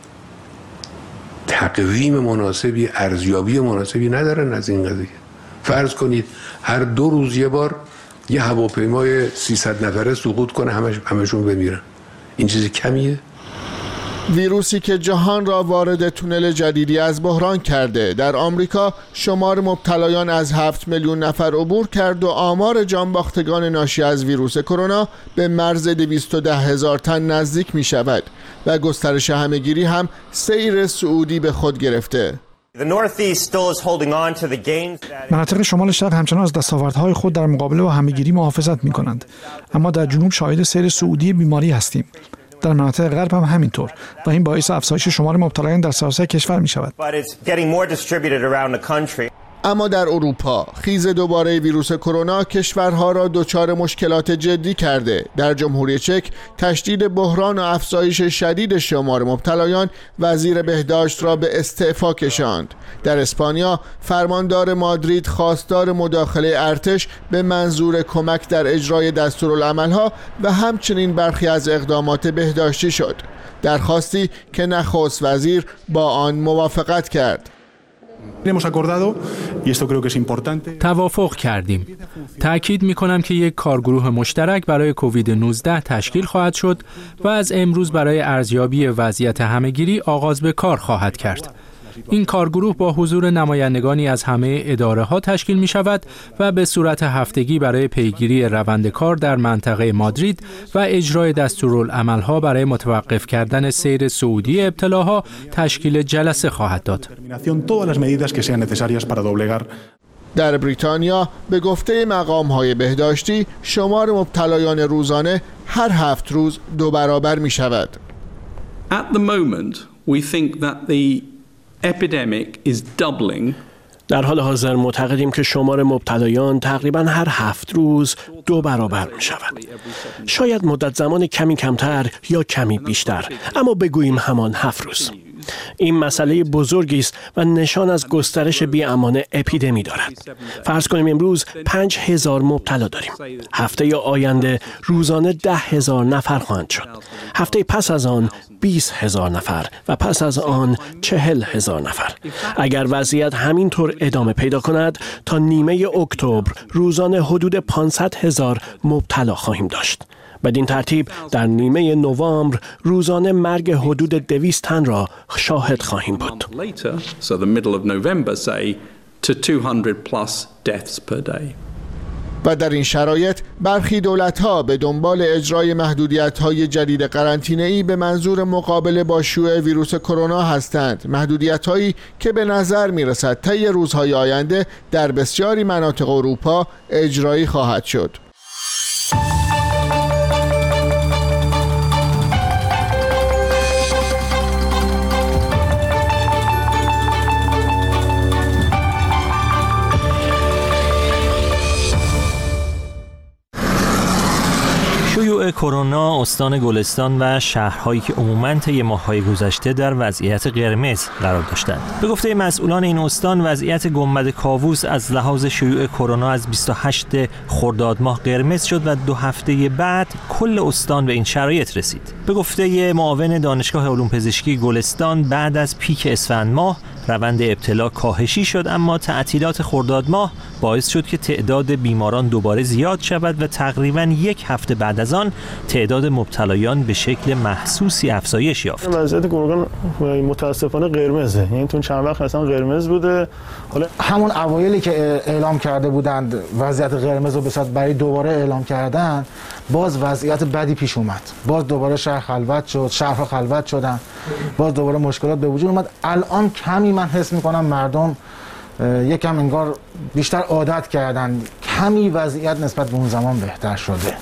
تقویم مناسبی، ارزیابی مناسبی ندارن از این قضیه. فرض کنید هر 2 روز یه بار یه هواپیمای 300 نفره سقوط کنه همشون بمیرن. این چیزی کمیه؟ ویروسی که جهان را وارد تونل جدیدی از بحران کرده. در آمریکا شمار مبتلایان از 7 میلیون نفر عبور کرد و آمار جانباختگان ناشی از ویروس کرونا به مرز 210,000 تن نزدیک می شود و گسترش همه‌گیری هم سیر صعودی به خود گرفته. مناطق شمال شرق همچنان از دستاوردهای خود در مقابله با همه‌گیری محافظت می کنند، اما در جنوب شاهد سیر صعودی بیماری هستیم. در مناطق غرب هم همینطور و این باعث افزایش شمار مبتلایان در سراسر کشور می شود. اما در اروپا خیز دوباره ویروس کرونا کشورها را دچار مشکلات جدی کرده. در جمهوری چک تشدید بحران و افزایش شدید شمار مبتلایان وزیر بهداشت را به استعفا کشاند. در اسپانیا فرماندار مادرید خواستار مداخله ارتش به منظور کمک در اجرای دستورالعملها و همچنین برخی از اقدامات بهداشتی شد. درخواستی که نخست وزیر با آن موافقت کرد. توافق کردیم. تأکید می‌کنم که یک کارگروه مشترک برای کووید 19 تشکیل خواهد شد و از امروز برای ارزیابی وضعیت همه‌گیری آغاز به کار خواهد کرد. این کارگروه با حضور نمایندگانی از همه اداره‌ها تشکیل می شود و به صورت هفتگی برای پیگیری روند کار در منطقه مادرید و اجرای دستورالعمل‌ها برای متوقف کردن سیر صعودی ابتلاها تشکیل جلسه خواهد داد. در بریتانیا به گفته مقام‌های بهداشتی شمار مبتلایان روزانه هر 7 روز 2 برابر می شود. At the moment, we think that the epidemic is doubling. در حال حاضر معتقدیم که شمار مبتلایان تقریباً هر 7 روز 2 برابر می شود. شاید مدت زمان کمی کمتر یا کمی بیشتر، اما بگوییم همان 7 روز. این مسئله بزرگی است و نشان از گسترش بی‌امان اپیدمی دارد. فرض کنیم امروز 5,000 مبتلا داریم. هفته آینده روزانه 10,000 نفر خواهند شد. هفته پس از آن 20,000 نفر و پس از آن 40,000 نفر. اگر وضعیت همینطور ادامه پیدا کند تا نیمه اکتبر روزانه حدود 500,000 مبتلا خواهیم داشت. بدین ترتیب در نیمه نوامبر روزانه مرگ حدود 200 تن را شاهد خواهیم بود. و در این شرایط برخی دولت‌ها به دنبال اجرای محدودیت‌های جدید قرنطینه‌ای به منظور مقابله با شیوع ویروس کرونا هستند. محدودیت‌هایی که به نظر می‌رسد طی روزهای آینده در بسیاری مناطق اروپا اجرایی خواهد شد. شیوع کرونا استان گلستان و شهرهایی که عموماً طی ماه‌های گذشته در وضعیت قرمز قرار داشتند. به گفته مسئولان این استان وضعیت گنبد کاووس از لحاظ شیوع کرونا از 28 خرداد ماه قرمز شد و 2 هفته بعد کل استان به این شرایط رسید. به گفته معاون دانشگاه علوم پزشکی گلستان بعد از پیک اسفند ماه روند ابتلا کاهشی شد، اما تعطیلات خرداد ماه باعث شد که تعداد بیماران دوباره زیاد شود و تقریباً یک هفته بعد از آن تعداد مبتلایان به شکل محسوسی افزایش یافت. وضعیت گرگان متاسفانه قرمزه، یعنی تو چند وقت اصلا قرمز بوده. حالا همون اوایلی که اعلام کرده بودند وضعیت قرمز رو به صورت برای دوباره اعلام کردن، باز وضعیت بدی پیش اومد. باز دوباره شهر خلوت شد، شهرها خلوت شدن، باز دوباره مشکلات به وجود اومد. الان کمی من حس میکنم مردم یکم انگار بیشتر عادت کردن، کمی وضعیت نسبت به اون زمان بهتر شده.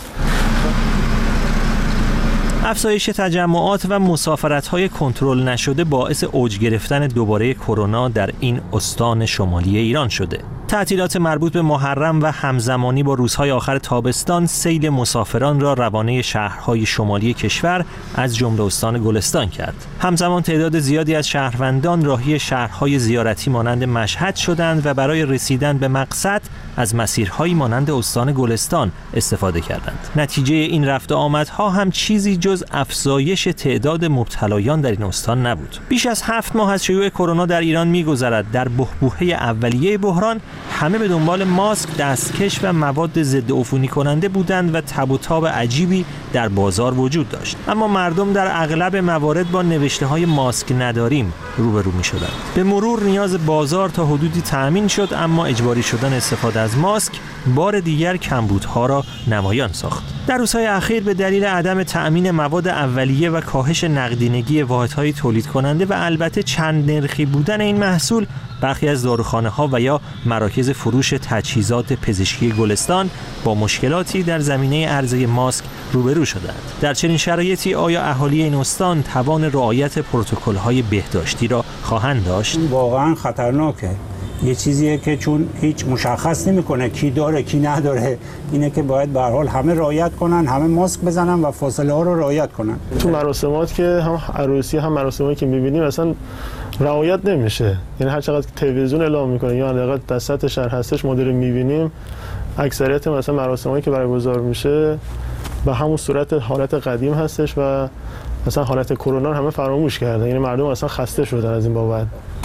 افزایش تجمعات و مسافرت‌های کنترل نشده باعث اوج گرفتن دوباره کرونا در این استان شمالی ایران شده. تعطیلات مربوط به محرم و همزمانی با روزهای آخر تابستان سیل مسافران را روانه شهرهای شمالی کشور از جمله استان گلستان کرد. همزمان تعداد زیادی از شهروندان راهی شهرهای زیارتی مانند مشهد شدند و برای رسیدن به مقصد از مسیرهایی مانند استان گلستان استفاده کردند. نتیجه این رفت و آمدها هم چیزی جز افزایش تعداد مبتلایان در این استان نبود. بیش از 7 ماه از شیوع کرونا در ایران می‌گذرد. در بحبوحه اولیه بحران همه به دنبال ماسک، دستکش و مواد ضد عفونی کننده بودند و تب و تاب عجیبی در بازار وجود داشت. اما مردم در اغلب موارد با نوشته‌های ماسک نداریم روبرو می‌شدند. به مرور نیاز بازار تا حدودی تأمین شد، اما اجباری شدن استفاده از ماسک بار دیگر کمبودها را نمایان ساخت. در روزهای اخیر به دلیل عدم تأمین مواد اولیه و کاهش نقدینگی واحدهای تولید کننده و البته چند نرخی بودن این محصول، برخی از داروخانه‌ها و یا مراکز فروش تجهیزات پزشکی گلستان با مشکلاتی در زمینه عرضه ماسک روبرو شدند. در چنین شرایطی آیا اهالی این استان توان رعایت پروتکل‌های بهداشتی را خواهند داشت؟ واقعاً خطرناکه. یه چیزیه که چون هیچ مشخص نمی‌کنه کی داره کی نداره، اینه که باید به هر حال همه رعایت کنن، همه ماسک بزنن و فاصله ها رو رعایت کنن. تو مراسمات که هم عروسی هم مراسمایی که می‌بینیم اصلا رعایت نمیشه. یعنی هر چقدر تلویزیون اعلام میکنه یا حداقل در سطح شهر هستش ما داریم می‌بینیم، اکثریت مثلا مراسمایی که برگزار میشه به همون صورت حالت قدیم هستش و مثلا حالت کرونا همه فراموش کردن. یعنی مردم اصلا خسته شدن از این بابت.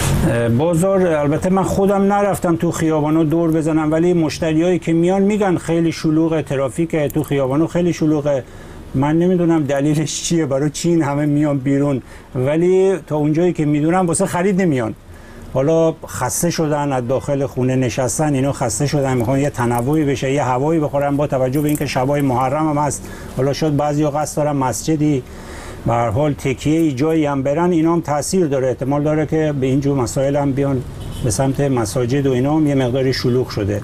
بازار البته من خودم نرفتم تو خیابانو دور بزنم، ولی مشتریایی که میان میگن خیلی شلوغه، ترافیک تو خیابانو خیلی شلوغه. من نمیدونم دلیلش چیه، برای چی این همه میان بیرون، ولی تا اونجایی که میدونم واسه خرید نمیان. حالا خسته شدن، از داخل خونه نشستن، اینا خسته شدن، میخوان یه تنوعی بشه، یه هوایی بخورن، با توجه به اینکه شبای محرم هم هست. حالا شاید بعضیا قصد دارن مسجدی به هر حال تکیه جایی هم برن، اینا هم تاثیر داره. احتمال داره که به اینجور مسائل هم بیان به سمت مساجد و اینا هم یه مقداری شلوغ شده.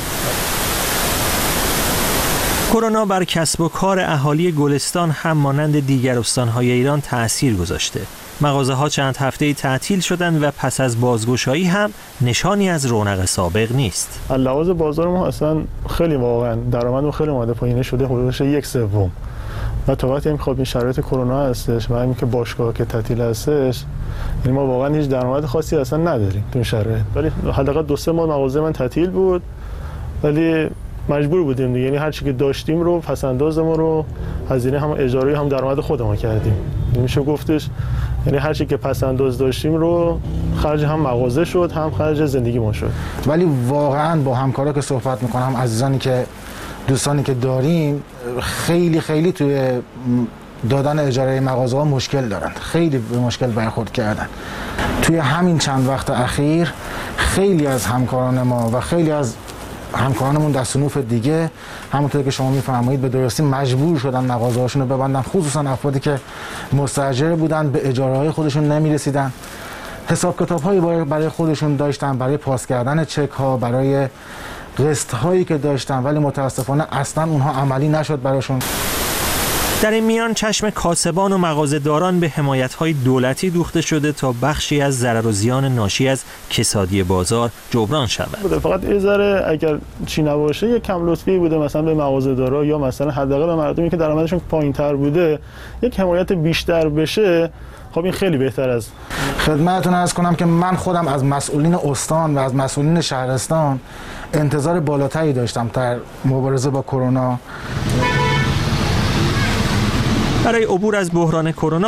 کرونا بر کسب و کار اهالی گلستان هم مانند دیگر استان‌های ایران تأثیر گذاشته. مغازه‌ها چند هفته‌ای تعطیل شدند و پس از بازگشایی هم نشانی از رونق سابق نیست. لحاظ بازار ما اصلا خیلی واقعا درآمدمون خیلی اومده پایین شده، حدودش 1/3. و تا وقتی خب این شرایط کرونا هستش و همین که باشگاه که تعطیل هستش، یعنی ما واقعا هیچ درآمد خاصی اصلا نداریم تو این شرایط. ولی حداقل 2-3 ماه مغازه من تعطیل بود، ولی مجبور بودیم دیگه. یعنی هر چی که داشتیم رو پس‌اندازمون رو هزینه هم اجاره هم درآمد خودمون کردیم. میشه گفتش یعنی هر چی که پس‌انداز داشتیم رو خرج هم مغازه شد، هم خرج زندگیمون شد. ولی واقعا با همکارا که صحبت می‌کنم، عزیزانی که دوستانی که داریم، خیلی توی دادن اجاره مغازه ها مشکل دارن، خیلی به مشکل برخورد کردن. توی همین چند وقت اخیر خیلی از همکاران ما و خیلی از همکارانمون در صنوف دیگه همونطور که شما میفرمایید به درستی مجبور شدن مغازه هاشون رو ببندن، خصوصا افرادی که مستاجر بودن، به اجاره های خودشون نمیرسیدن، حساب کتاب هایی برای خودشون داشتن، برای پاس کردن چک ها، برای قسط هایی که داشتن، ولی متاسفانه اصلا اونها عملی نشد براشون. در این میان چشم کاسبان و مغازه‌داران به حمایت‌های دولتی دوخته شده تا بخشی از ضرر و زیان ناشی از کسادی بازار جبران شود. فقط یه ذره اگر چی نباشه یک کم لطفی بوده مثلا به مغازه‌دارا یا مثلا حداقل به مردمی که درآمدشون پایین‌تر بوده یک حمایت بیشتر بشه. خب این خیلی بهتر از خدمتتون عرض کنم که من خودم از مسئولین استان و از مسئولین شهرستان انتظار بالاتری داشتم در مبارزه با کرونا. برای عبور از بحران کرونا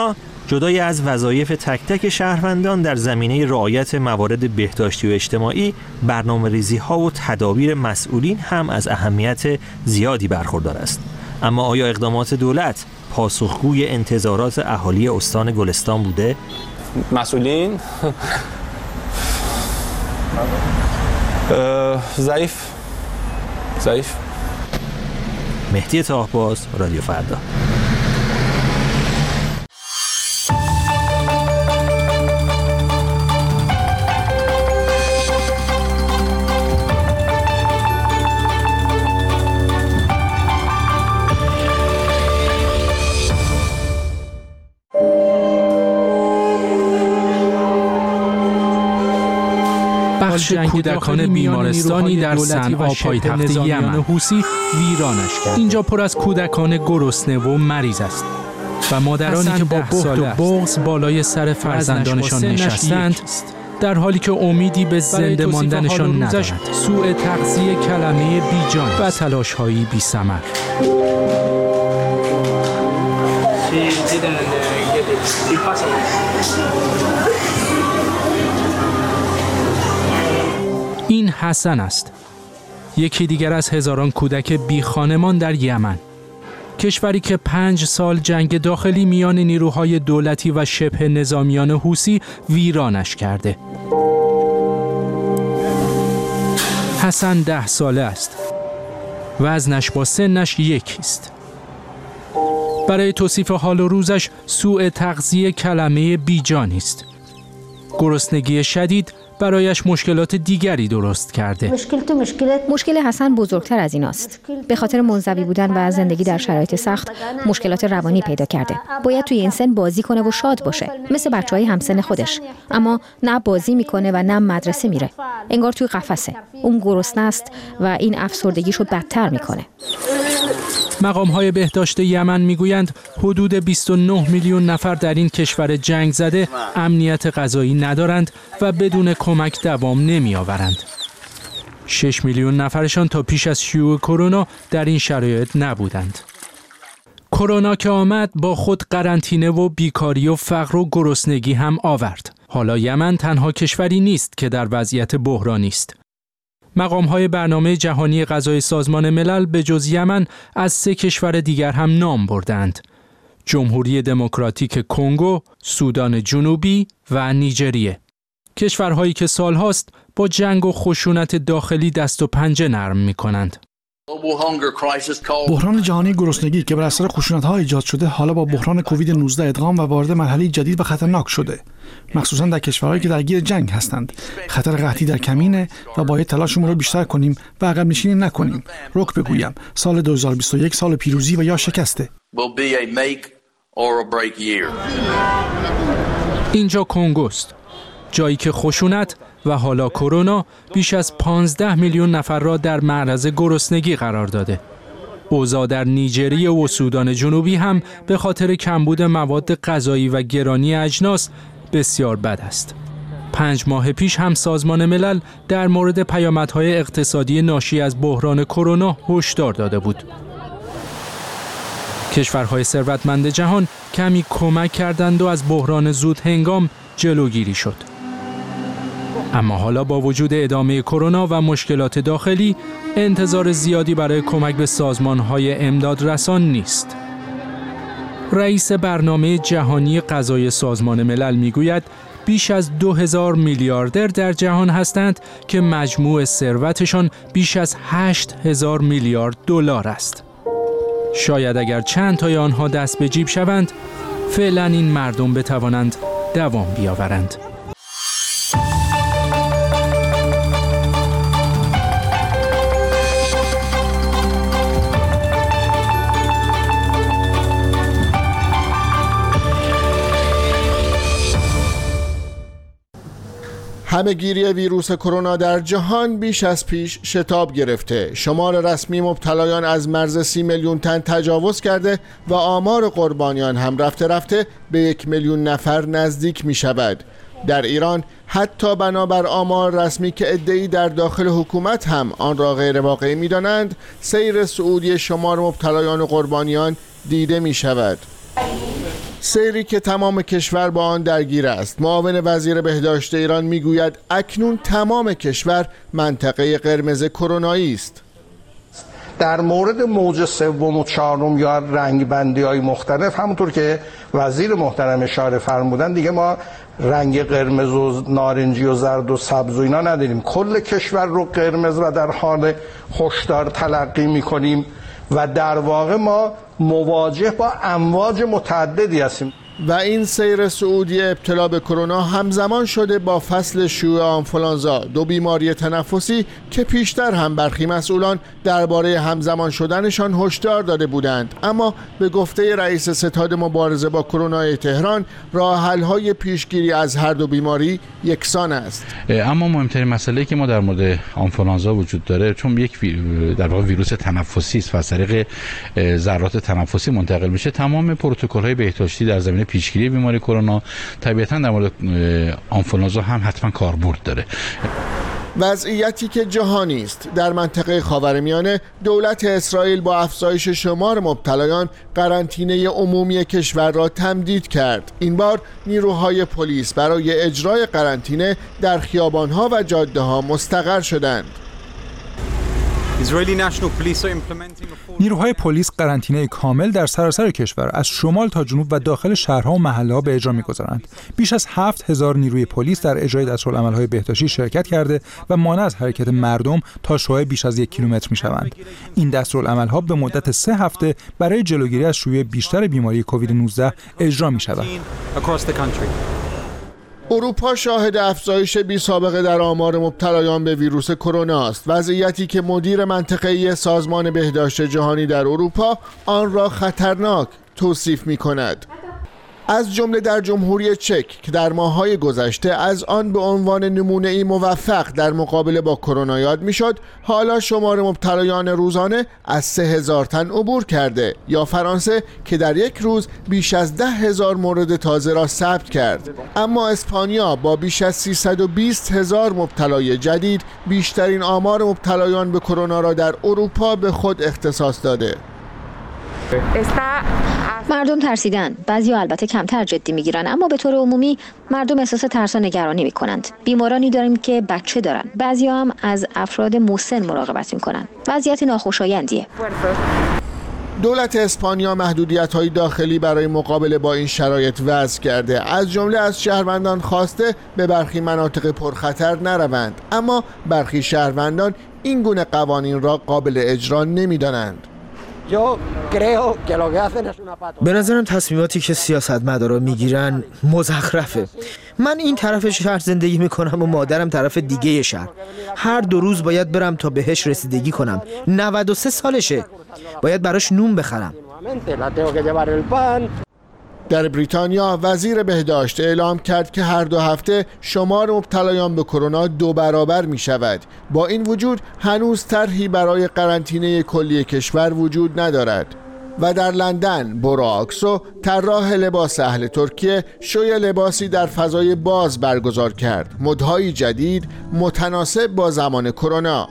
جدای از وظایف تک تک شهروندان در زمینه رعایت موارد بهداشتی و اجتماعی، برنامه‌ریزی‌ها و تدابیر مسئولین هم از اهمیت زیادی برخوردار است. اما آیا اقدامات دولت پاسخگوی انتظارات اهالی استان گلستان بوده؟ مسئولین ضعیف. مهدی طاهباز، رادیو فردا. بخش کودکان بیمارستانی در صنعا پایتخت یمن حوثی ویرانش کرد. اینجا پر از کودکان گرسنه و مریض است و مادرانی که با بهت و بغض بالای سر فرزندانشان نشستند، در حالی که امیدی به زنده ماندنشان ندارند. سوء تغذیه کلمه بیجان و تلاش‌هایی بی‌ثمر. این حسن است، یکی دیگر از هزاران کودک بی خانمان در یمن، کشوری که 5 سال جنگ داخلی میان نیروهای دولتی و شبه نظامیان حوثی ویرانش کرده. حسن 10 ساله است، وزنش با سنش یکی است. برای توصیف حال و روزش سوء تغذیه کلمه بیجانی است. گرسنگی شدید برایش مشکلات دیگری درست کرده. مشکل حسن بزرگتر از این است. به خاطر منزوی بودن و زندگی در شرایط سخت مشکلات روانی پیدا کرده. باید توی این سن بازی کنه و شاد باشه، مثل بچه‌های همسن خودش. اما نه بازی میکنه و نه مدرسه میره. انگار توی قفسه. اون گرسنه است و این افسردگیشو بدتر میکنه. مقام‌های بهداشت یمن میگویند حدود 29 میلیون نفر در این کشور جنگ زده امنیت غذایی ندارند و بدون کمک دوام نمی‌آورند. 6 میلیون نفرشان تا پیش از شیوع کرونا در این شرایط نبودند. کرونا که آمد با خود قرنطینه و بیکاری و فقر و گرسنگی هم آورد. حالا یمن تنها کشوری نیست که در وضعیت بحرانی است. مقام‌های برنامه جهانی غذای سازمان ملل به جز یمن از 3 کشور دیگر هم نام بردند: جمهوری دموکراتیک کنگو، سودان جنوبی و نیجریه. کشورهایی که سالهاست با جنگ و خشونت داخلی دست و پنجه نرم می‌کنند. بحران جهانی گرسنگی که بر اثر خشونت‌ها ایجاد شده حالا با بحران کووید 19 ادغام و وارد مرحله جدید و خطرناک شده، مخصوصا در کشورهایی که درگیر جنگ هستند. خطر قحطی در کمینه و باید تلاشمون رو بیشتر کنیم و عقب نشینی نکنیم. رک بگویم سال 2021 سال پیروزی و یا شکسته. اینجا کنگوست، جایی که خشونت و حالا کرونا بیش از 15 میلیون نفر را در معرض گرسنگی قرار داده. اوضاع در نیجریه و سودان جنوبی هم به خاطر کمبود مواد غذایی و گرانی اجناس بسیار بد است. 5 ماه پیش هم سازمان ملل در مورد پیامدهای اقتصادی ناشی از بحران کرونا هشدار داده بود. کشورهای ثروتمند جهان کمی کمک کردند و از بحران زود هنگام جلوگیری شد. اما حالا با وجود ادامه کرونا و مشکلات داخلی، انتظار زیادی برای کمک به سازمان‌های امدادرسان نیست. رئیس برنامه جهانی غذای سازمان ملل میگوید بیش از 2000 میلیاردر در جهان هستند که مجموع ثروتشان بیش از 8000 میلیارد دلار است. شاید اگر چند تای آنها دست به جیب شوند، فعلا این مردم بتوانند دوام بیاورند. همه‌گیری ویروس کرونا در جهان بیش از پیش شتاب گرفته. شمار رسمی مبتلایان از مرز 30 میلیون تن تجاوز کرده و آمار قربانیان هم رفته رفته به 1 میلیون نفر نزدیک می شود. در ایران حتی بنابر آمار رسمی که عده‌ای در داخل حکومت هم آن را غیر واقعی می دانند، سیر صعودی شمار مبتلایان و قربانیان دیده می شود. سیری که تمام کشور با آن درگیر است. معاون وزیر بهداشت ایران میگوید اکنون تمام کشور منطقه قرمز کرونایی است. در مورد موج سوم و چهارم یا رنگ بندی های مختلف، همونطور که وزیر محترم اشاره فرمودن، دیگه ما رنگ قرمز و نارنجی و زرد و سبز و اینا نداریم. کل کشور رو قرمز و در حال هشدار تلقی میکنیم و در واقع ما مواجه با امواج متعددی هستیم. و این سیر سعودی ابتلا به کرونا همزمان شده با فصل شیوع آنفولانزا، دو بیماری تنفسی که پیشتر هم برخی مسئولان درباره همزمان شدنشان هشدار داده بودند. اما به گفته رئیس ستاد مبارزه با کرونا تهران، راه حل‌های پیشگیری از هر دو بیماری یکسان است. اما مهمترین مسئله‌ای که ما در مورد آنفولانزا وجود داره، چون یک در واقع ویروس تنفسی است و از طریق ذرات تنفسی منتقل میشه، تمام پروتکل‌های بهداشتی در زمینه پیشگیری بیماری کرونا طبیعتاً در مورد آنفولانزا هم حتما کاربرد داره. وضعیتی که جهانی است. در منطقه خاورمیانه دولت اسرائیل با افزایش شمار مبتلایان قرنطینه عمومی کشور را تمدید کرد. این بار نیروهای پلیس برای اجرای قرنطینه در خیابان‌ها و جاده‌ها مستقر شدند. نیروهای پلیس قرنطینه کامل در سراسر کشور از شمال تا جنوب و داخل شهرها و محله‌ها به اجرا می‌گذارند. بیش از 7000 نیروی پلیس در اجرای دستورالعمل‌های بهداشتی شرکت کرده و مانع از حرکت مردم تا شعاع بیش از 1 کیلومتر می‌شوند. این دستورالعمل‌ها به مدت 3 هفته برای جلوگیری از شیوع بیشتر بیماری کووید 19 اجرا می‌شود. اروپا شاهد افزایش بی سابقه در آمار مبتلایان به ویروس کرونا است. وضعیتی که مدیر منطقه‌ای سازمان بهداشت جهانی در اروپا آن را خطرناک توصیف می‌کند. از جمله در جمهوری چک که در ماه‌های گذشته از آن به عنوان نمونه‌ای موفق در مقابله با کرونا یاد می‌شد، حالا شمار مبتلایان روزانه از 3000 تن عبور کرده. یا فرانسه که در یک روز بیش از 10,000 مورد تازه را ثبت کرد. اما اسپانیا با بیش از 320,000 مبتلای جدید بیشترین آمار مبتلایان به کرونا را در اروپا به خود اختصاص داده. مردم ترسیدن. بعضیا البته کمتر جدی میگیرن، اما به طور عمومی مردم احساس ترس و نگرانی میکنند. بیمارانی داریم که بچه دارن. بعضیا هم از افراد مسن مراقبت میکنن. وضعیت ناخوشایندیه. دولت اسپانیا محدودیت‌های داخلی برای مقابله با این شرایط وضع کرده. از جمله از شهروندان خواسته به برخی مناطق پرخطر نروند، اما برخی شهروندان این گونه قوانین را قابل اجرا نمی‌دانند. به نظرم تصمیماتی که سیاستمدارا میگیرن مزخرفه. من این طرف شهر زندگی میکنم و مادرم طرف دیگه شهر. هر 2 روز باید برم تا بهش رسیدگی کنم. 93 سالشه. باید براش نون بخرم. در بریتانیا وزیر بهداشت اعلام کرد که هر 2 هفته شمار مبتلایان به کرونا 2 برابر می شود. با این وجود هنوز طرحی برای قرنطینه کلی کشور وجود ندارد. و در لندن براکسو طراح لباس اهل ترکیه شوی لباسی در فضای باز برگزار کرد. مدهای جدید متناسب با زمان کرونا.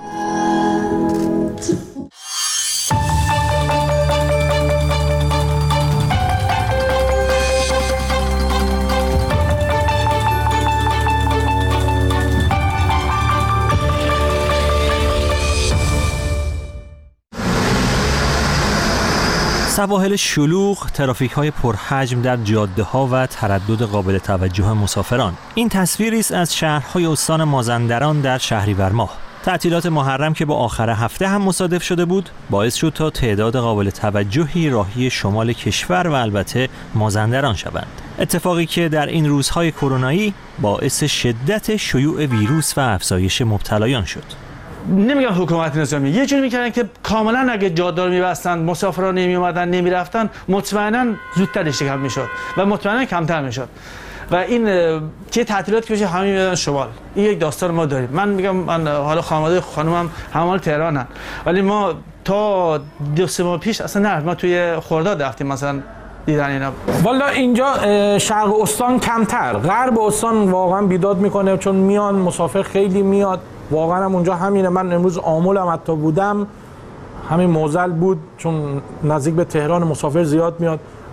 سواحل شلوغ، ترافیک‌های پرحجم در جاده‌ها و تردد قابل توجه مسافران. این تصویری است از شهرهای استان مازندران در شهریور ماه. تعطیلات محرم که با آخر هفته هم مصادف شده بود، باعث شد تا تعداد قابل توجهی راهی شمال کشور و البته مازندران شوند. اتفاقی که در این روزهای کرونایی باعث شدت شیوع ویروس و افزایش مبتلایان شد. نمیگم حکومت نظامی، یه جوری میکردن که کاملا اگه جاده رو میبستن، مسافران نمی اومدن، نمیرفتن، مطمئنا زودتر اشتغال میشد و مطمئنا کمتر میشد. و این که تعطیلات که همین میادن شمال، این یک داستان ما داریم. من میگم من حالا خانواده خانومم همال تهرانن، ولی ما تا 2-3 ماه پیش اصلا نه، ما توی خرداد رفتیم مثلا دیدن اینا. والا اینجا شرق استان کمتر، غرب استان واقعا بیداد میکنه، چون میان مسافر خیلی میاد. واقعا هم اونجا همینه. من امروز آملم حتی بودم، همین موزل بود، چون نزدیک به تهران مسافر زیاد میاد.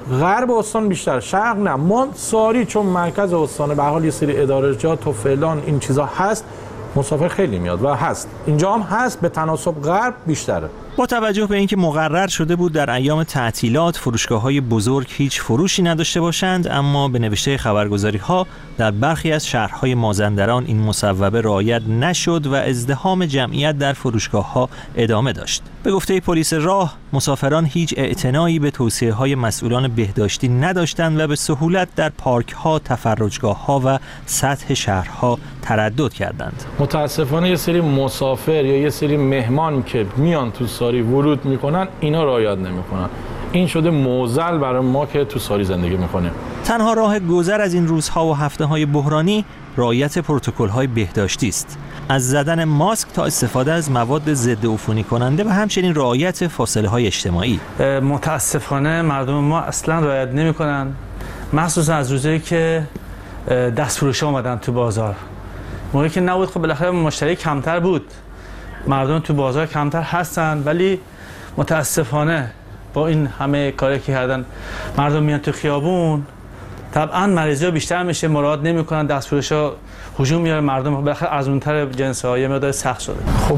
غرب استان بیشتر، شرق نه. ما ساری چون مرکز استان به حال یه سری ادارجات و فلان این چیزا هست، مسافر خیلی میاد و هست، اینجا هم هست، به تناسب غرب بیشتره. با توجه به اینکه مقرر شده بود در ایام تعطیلات فروشگاه‌های بزرگ هیچ فروشی نداشته باشند، اما به نوشته خبرگزاری‌ها در برخی از شهرهای مازندران این مصوبه رعایت نشد و ازدحام جمعیت در فروشگاه‌ها ادامه داشت. به گفته پلیس راه، مسافران هیچ اعتنایی به توصیه‌های مسئولان بهداشتی نداشتند و به سهولت در پارک‌ها، تفرجگاه‌ها و سطح شهرها تردد کردند. متاسفانه یه سری مسافر یا یه سری مهمان که میان تو ساری ورود میکنن، اینا رعایت نمیکنن. این شده معضل برای ما که تو ساری زندگی میکنیم. تنها راه گذر از این روزها و هفته‌های بحرانی رعایت پروتکل‌های بهداشتی است. از زدن ماسک تا استفاده از مواد ضد عفونی کننده و همچنین رعایت فاصله‌های اجتماعی. متاسفانه مردم ما اصلا رعایت نمی‌کنن، مخصوصا از روزایی که دستفروشا اومدن تو بازار. موقعی که نبود خب بالاخره مشتری کمتر بود، مردم تو بازار کمتر هستن، ولی متاسفانه با این همه کاری که کردن مردم میان تو خیابون، طبعا مریضی‌ها بیشتر میشه، مراعات نمی‌کنن، دستفروشا هجوم میاره، مردم بالاخره ارزان‌تر جنس‌ها یه مقدار سخت شده. خب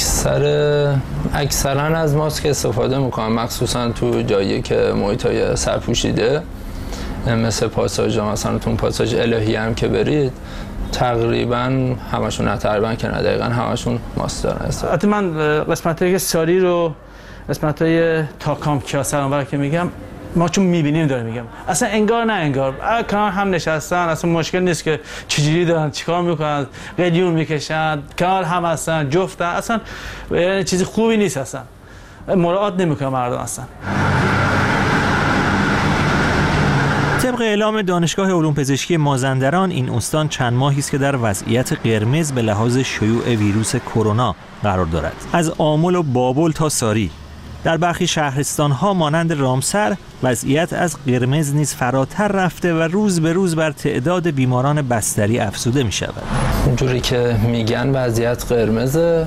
اکثرا از ماسک استفاده میکنن، مخصوصا تو جایی که محیط‌های سرپوشیده مثل پاساژ، مثلا تو پاساژ الهی هم که برید تقریبا همشون، نه تقریبا که نه دقیقاً همشون ماسک دارن. البته من قسمت‌های ساری رو، قسمت‌های تاکام کیاسرانور که میگم، ما چون میبینیم داره میگم، اصلا انگار نه انگار کنار هم نشستن، اصلا مشکل نیست که چجوری دارن چیکار میکنن، قلیون میکشن، کنار هم هستن، جفتن، اصلا چیزی خوبی نیست، اصلا مراعات نمیکنه مردم اصلا. طبق اعلام دانشگاه علوم پزشکی مازندران، این استان چند ماهی است که در وضعیت قرمز به لحاظ شیوع ویروس کرونا قرار دارد. از آمل و بابل تا ساری، در برخی شهرستان‌ها مانند رامسر وضعیت از قرمز نیز فراتر رفته و روز به روز بر تعداد بیماران بستری افزوده می‌شود. اونجوری که میگن وضعیت قرمزه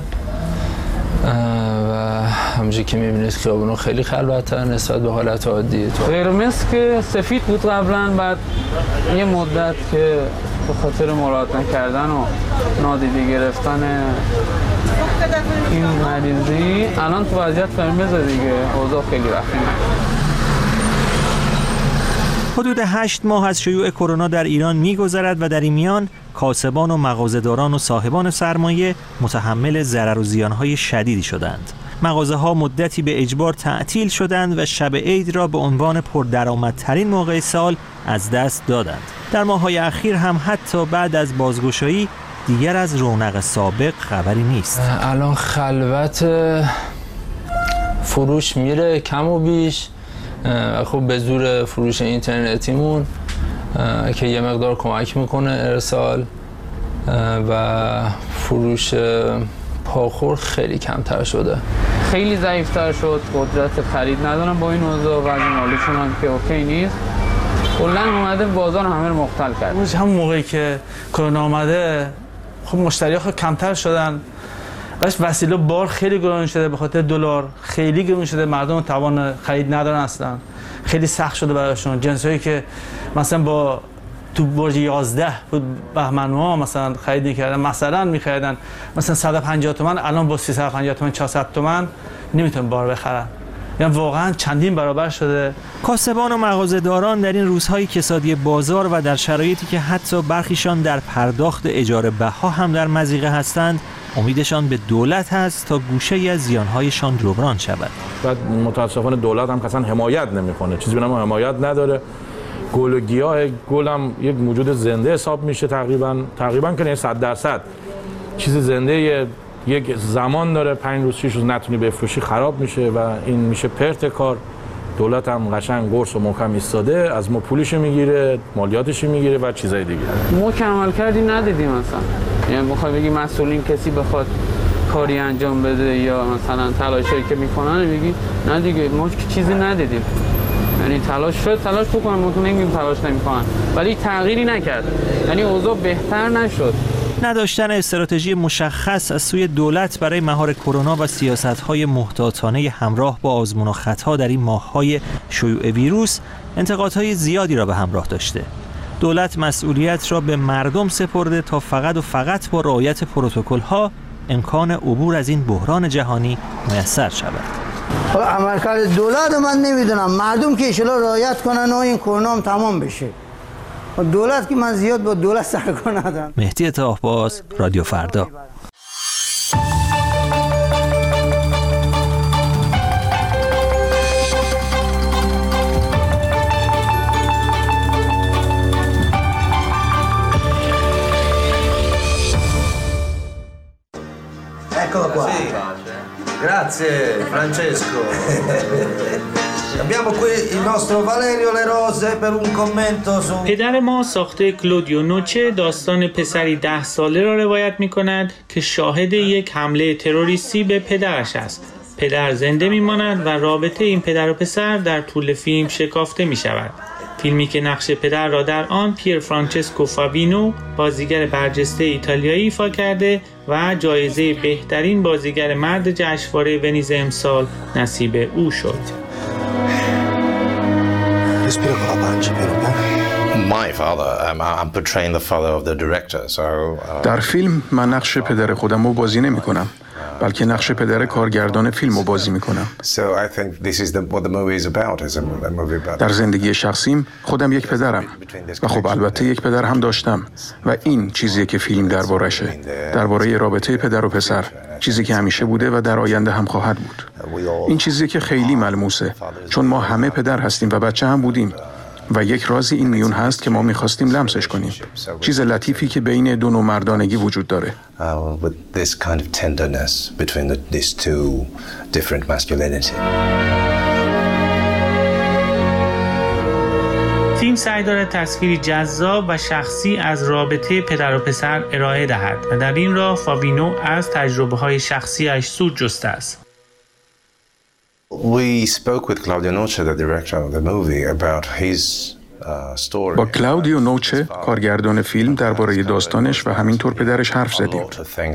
و همونجوری که می‌بینید خیابونا خیلی خلوت‌تر نسبت به حالت عادی. قرمز که سفید بود قبلا، بعد یه مدت که به خاطر مراعات نکردن و نادیده گرفتن این مریضی الان تو وضعیت قرمز دیگه، اوضاع خیلی وخیمه. حدود 8 ماه از شیوع کرونا در ایران می‌گذرد و در این میان کاسبان و مغازه‌داران و صاحبان سرمایه متحمل ضرر و زیان‌های شدیدی شدند. مغازه‌ها مدتی به اجبار تعطیل شدند و شب عید را به عنوان پردرآمدترین موقع سال از دست دادند. در ماه‌های اخیر هم حتی بعد از بازگشایی دیگر از رونق سابق خبری نیست. الان خلوت فروش میره کم و بیش، خب به زور فروش اینترنتیمون که یه مقدار کمک میکنه ارسال، و فروش پاخور خیلی کمتر شده، خیلی ضعیفتر شد، قدرت خرید ندارن با این اوضاع، وضع مالیشون هم که اوکی نیست، کلا اومده بازار همه رو مختل کرد. همون موقعی که کرونا اومده خب مشتری‌ها خب کمتر شدن، باش وسیله بار خیلی گران شده، به خاطر دلار خیلی گران شده، مردم توان خرید ندارن اصلا، خیلی سخت شده براشون. جنسایی که مثلا با تو برج 11 بود بهمن ماه مثلا خرید می‌کردن، مثلا می‌خریدن مثلا 150 تومن، الان با 350 تومن 400 تومن نمیتونن بار بخرن، یعنی واقعا چندین برابر شده. کاسبان و مغازه‌داران در این روزهای کسادی بازار و در شرایطی که حتی برخیشان در پرداخت اجاره بها هم در مضیقه هستند، امیدشان به دولت هست تا گوشه‌ای از زیانهایشان جبران شود. بعد متاسفانه دولت هم اصلا حمایت نمیکنه، چیزی به نام حمایت نداره. گل و گیاه، گل هم یک موجود زنده حساب میشه، تقریبا که نه 100% چیز زنده یک زمان داره، 5 روز 6 روز نتونی بفروشی خراب میشه و این میشه پرت کار. دولت هم قشنگ قرص و محکم ایستاده، از ما پولش میگیره، مالیاتش میگیره و چیزای دیگه. ما کمال کردی ندیدیم مثلا، یعنی بخوای بگی مسئولین کسی بخواد کاری انجام بده یا مثلا تلاشی که میکنن بگی نه دیگه ما چیزی ندیدیم. یعنی تلاش بکنن، ما تو نمیگیم تلاش نمیکنن، ولی تغییری نکرد، یعنی اوضاع بهتر نشد. نداشتن استراتژی مشخص از سوی دولت برای مهار کرونا و سیاست‌های محتاطانه همراه با آزمون و خطا در این ماه‌های شیوع ویروس انتقادهای زیادی را به همراه داشته. دولت مسئولیت را به مردم سپرده تا فقط با رعایت پروتکل‌ها امکان عبور از این بحران جهانی میسر شود. عملکرد دولت من نمیدونم، مردم که انشالله رعایت کنن و این کرونا هم تمام بشه. دولت که من زیاد با دولت سرکار ندارم. مهدی طاهباز، رادیو فردا. Eccolo qua. Grazie Francesco. Abbiamo qui il nostro Valerio Le Rose per un commento su. پدر ما ساخته کلودیو نوچه داستان پسری 10 ساله را روایت می‌کند که شاهد یک حمله تروریستی به پدرش است. پدر زنده می‌ماند و رابطه این پدر و پسر در طول فیلم شکافته می‌شود. فیلمی که نقش پدر را در آن پیر فرانچسکو فاوینو بازیگر برجسته ایتالیایی ایفا کرده و جایزه بهترین بازیگر مرد جشنواره ونیز امسال نصیب او شد. در فیلم من نقش پدر خودم رو بازی نمی کنم، بلکه نقش پدر کارگردان فیلم رو بازی می کنم. در زندگی شخصیم خودم یک پدرم و خب البته یک پدر هم داشتم و این چیزیه که فیلم دربارشه، درباره رابطه پدر و پسر، چیزی که همیشه بوده و در آینده هم خواهد بود. این چیزی که خیلی ملموسه، چون ما همه پدر هستیم و بچه هم بودیم و یک رازی این میون هست که ما میخواستیم لمسش کنیم، چیز لطیفی که بین دو نوع مردانگی وجود داره. فیلم سعی دارد تصویری جذاب و شخصی از رابطه پدر و پسر ارائه دهد و در این راه فاوینو از تجربه‌های شخصیش سود جسته است. We spoke with Claudio Noce, the director of the movie, about his story. با کلاودیو نوچه کارگردان فیلم درباره داستانش و همینطور پدرش حرف زدیم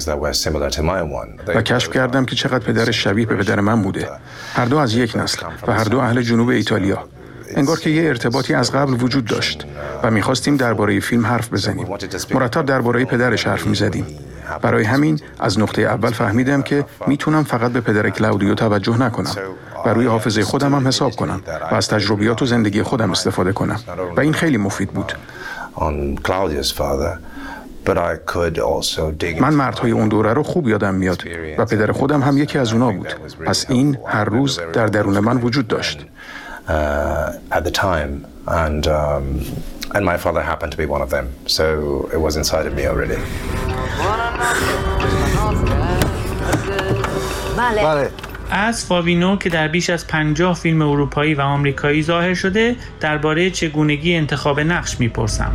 و کشف کردم که چقدر پدرش شبیه به پدر من بوده. هر دو از یک نسل و هر دو اهل جنوب ایتالیا. انگار که یه ارتباطی از قبل وجود داشت و می‌خواستیم درباره فیلم حرف بزنیم. مرتب درباره پدرش حرف می‌زدیم. برای همین از نقطه اول فهمیدم که میتونم فقط به پدر کلاودیو توجه نکنم و روی حافظه خودم هم حساب کنم و از تجربیات و زندگی خودم استفاده کنم و این خیلی مفید بود. من مردهای اون دوره رو خوب یادم میاد و پدر خودم هم یکی از اونا بود. پس این هر روز در درون من وجود داشت. And my father happened to be one of them, so it was inside of me already. بله. از فاوینو که در بیش از 50 فیلم اروپایی و آمریکایی ظاهر شده درباره چگونگی انتخاب نقش میپرسم.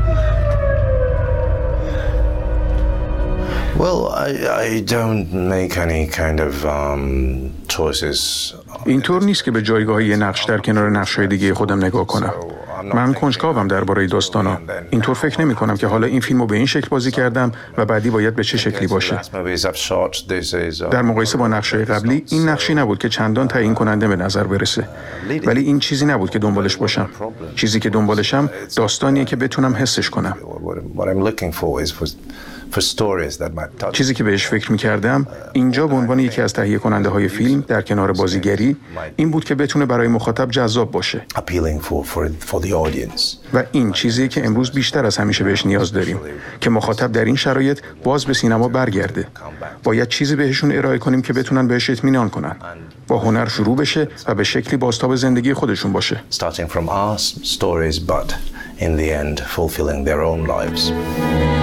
Well, I don't make any kind of choices. اینطور نیست که به جایگاه یه نقش در کنار نقش‌های دیگه خودم نگاه کنم. من کنجکاوم درباره داستانا. اینطور فکر نمی کنم که حالا این فیلمو به این شکل بازی کردم و بعدی باید به چه شکلی باشه. در مقایسه با نقش‌های قبلی این نقشی نبود که چندان تعیین کننده به نظر برسه. ولی این چیزی نبود که دنبالش باشم. چیزی که دنبالشم داستانیه که بتونم حسش کنم. چیزی که بهش فکر می‌کردم اینجا به عنوان یکی از تهیه کننده های فیلم در کنار بازیگری این بود که بتونه برای مخاطب جذاب باشه و این چیزی که امروز بیشتر از همیشه بهش نیاز داریم که مخاطب در این شرایط باز به سینما برگرده. باید چیزی بهشون ارائه کنیم که بتونن بهش اطمینان کنن، با هنر شروع بشه و به شکلی بازتاب زندگی خودشون باشه. Starting from our stories, but in the end fulfilling their own lives.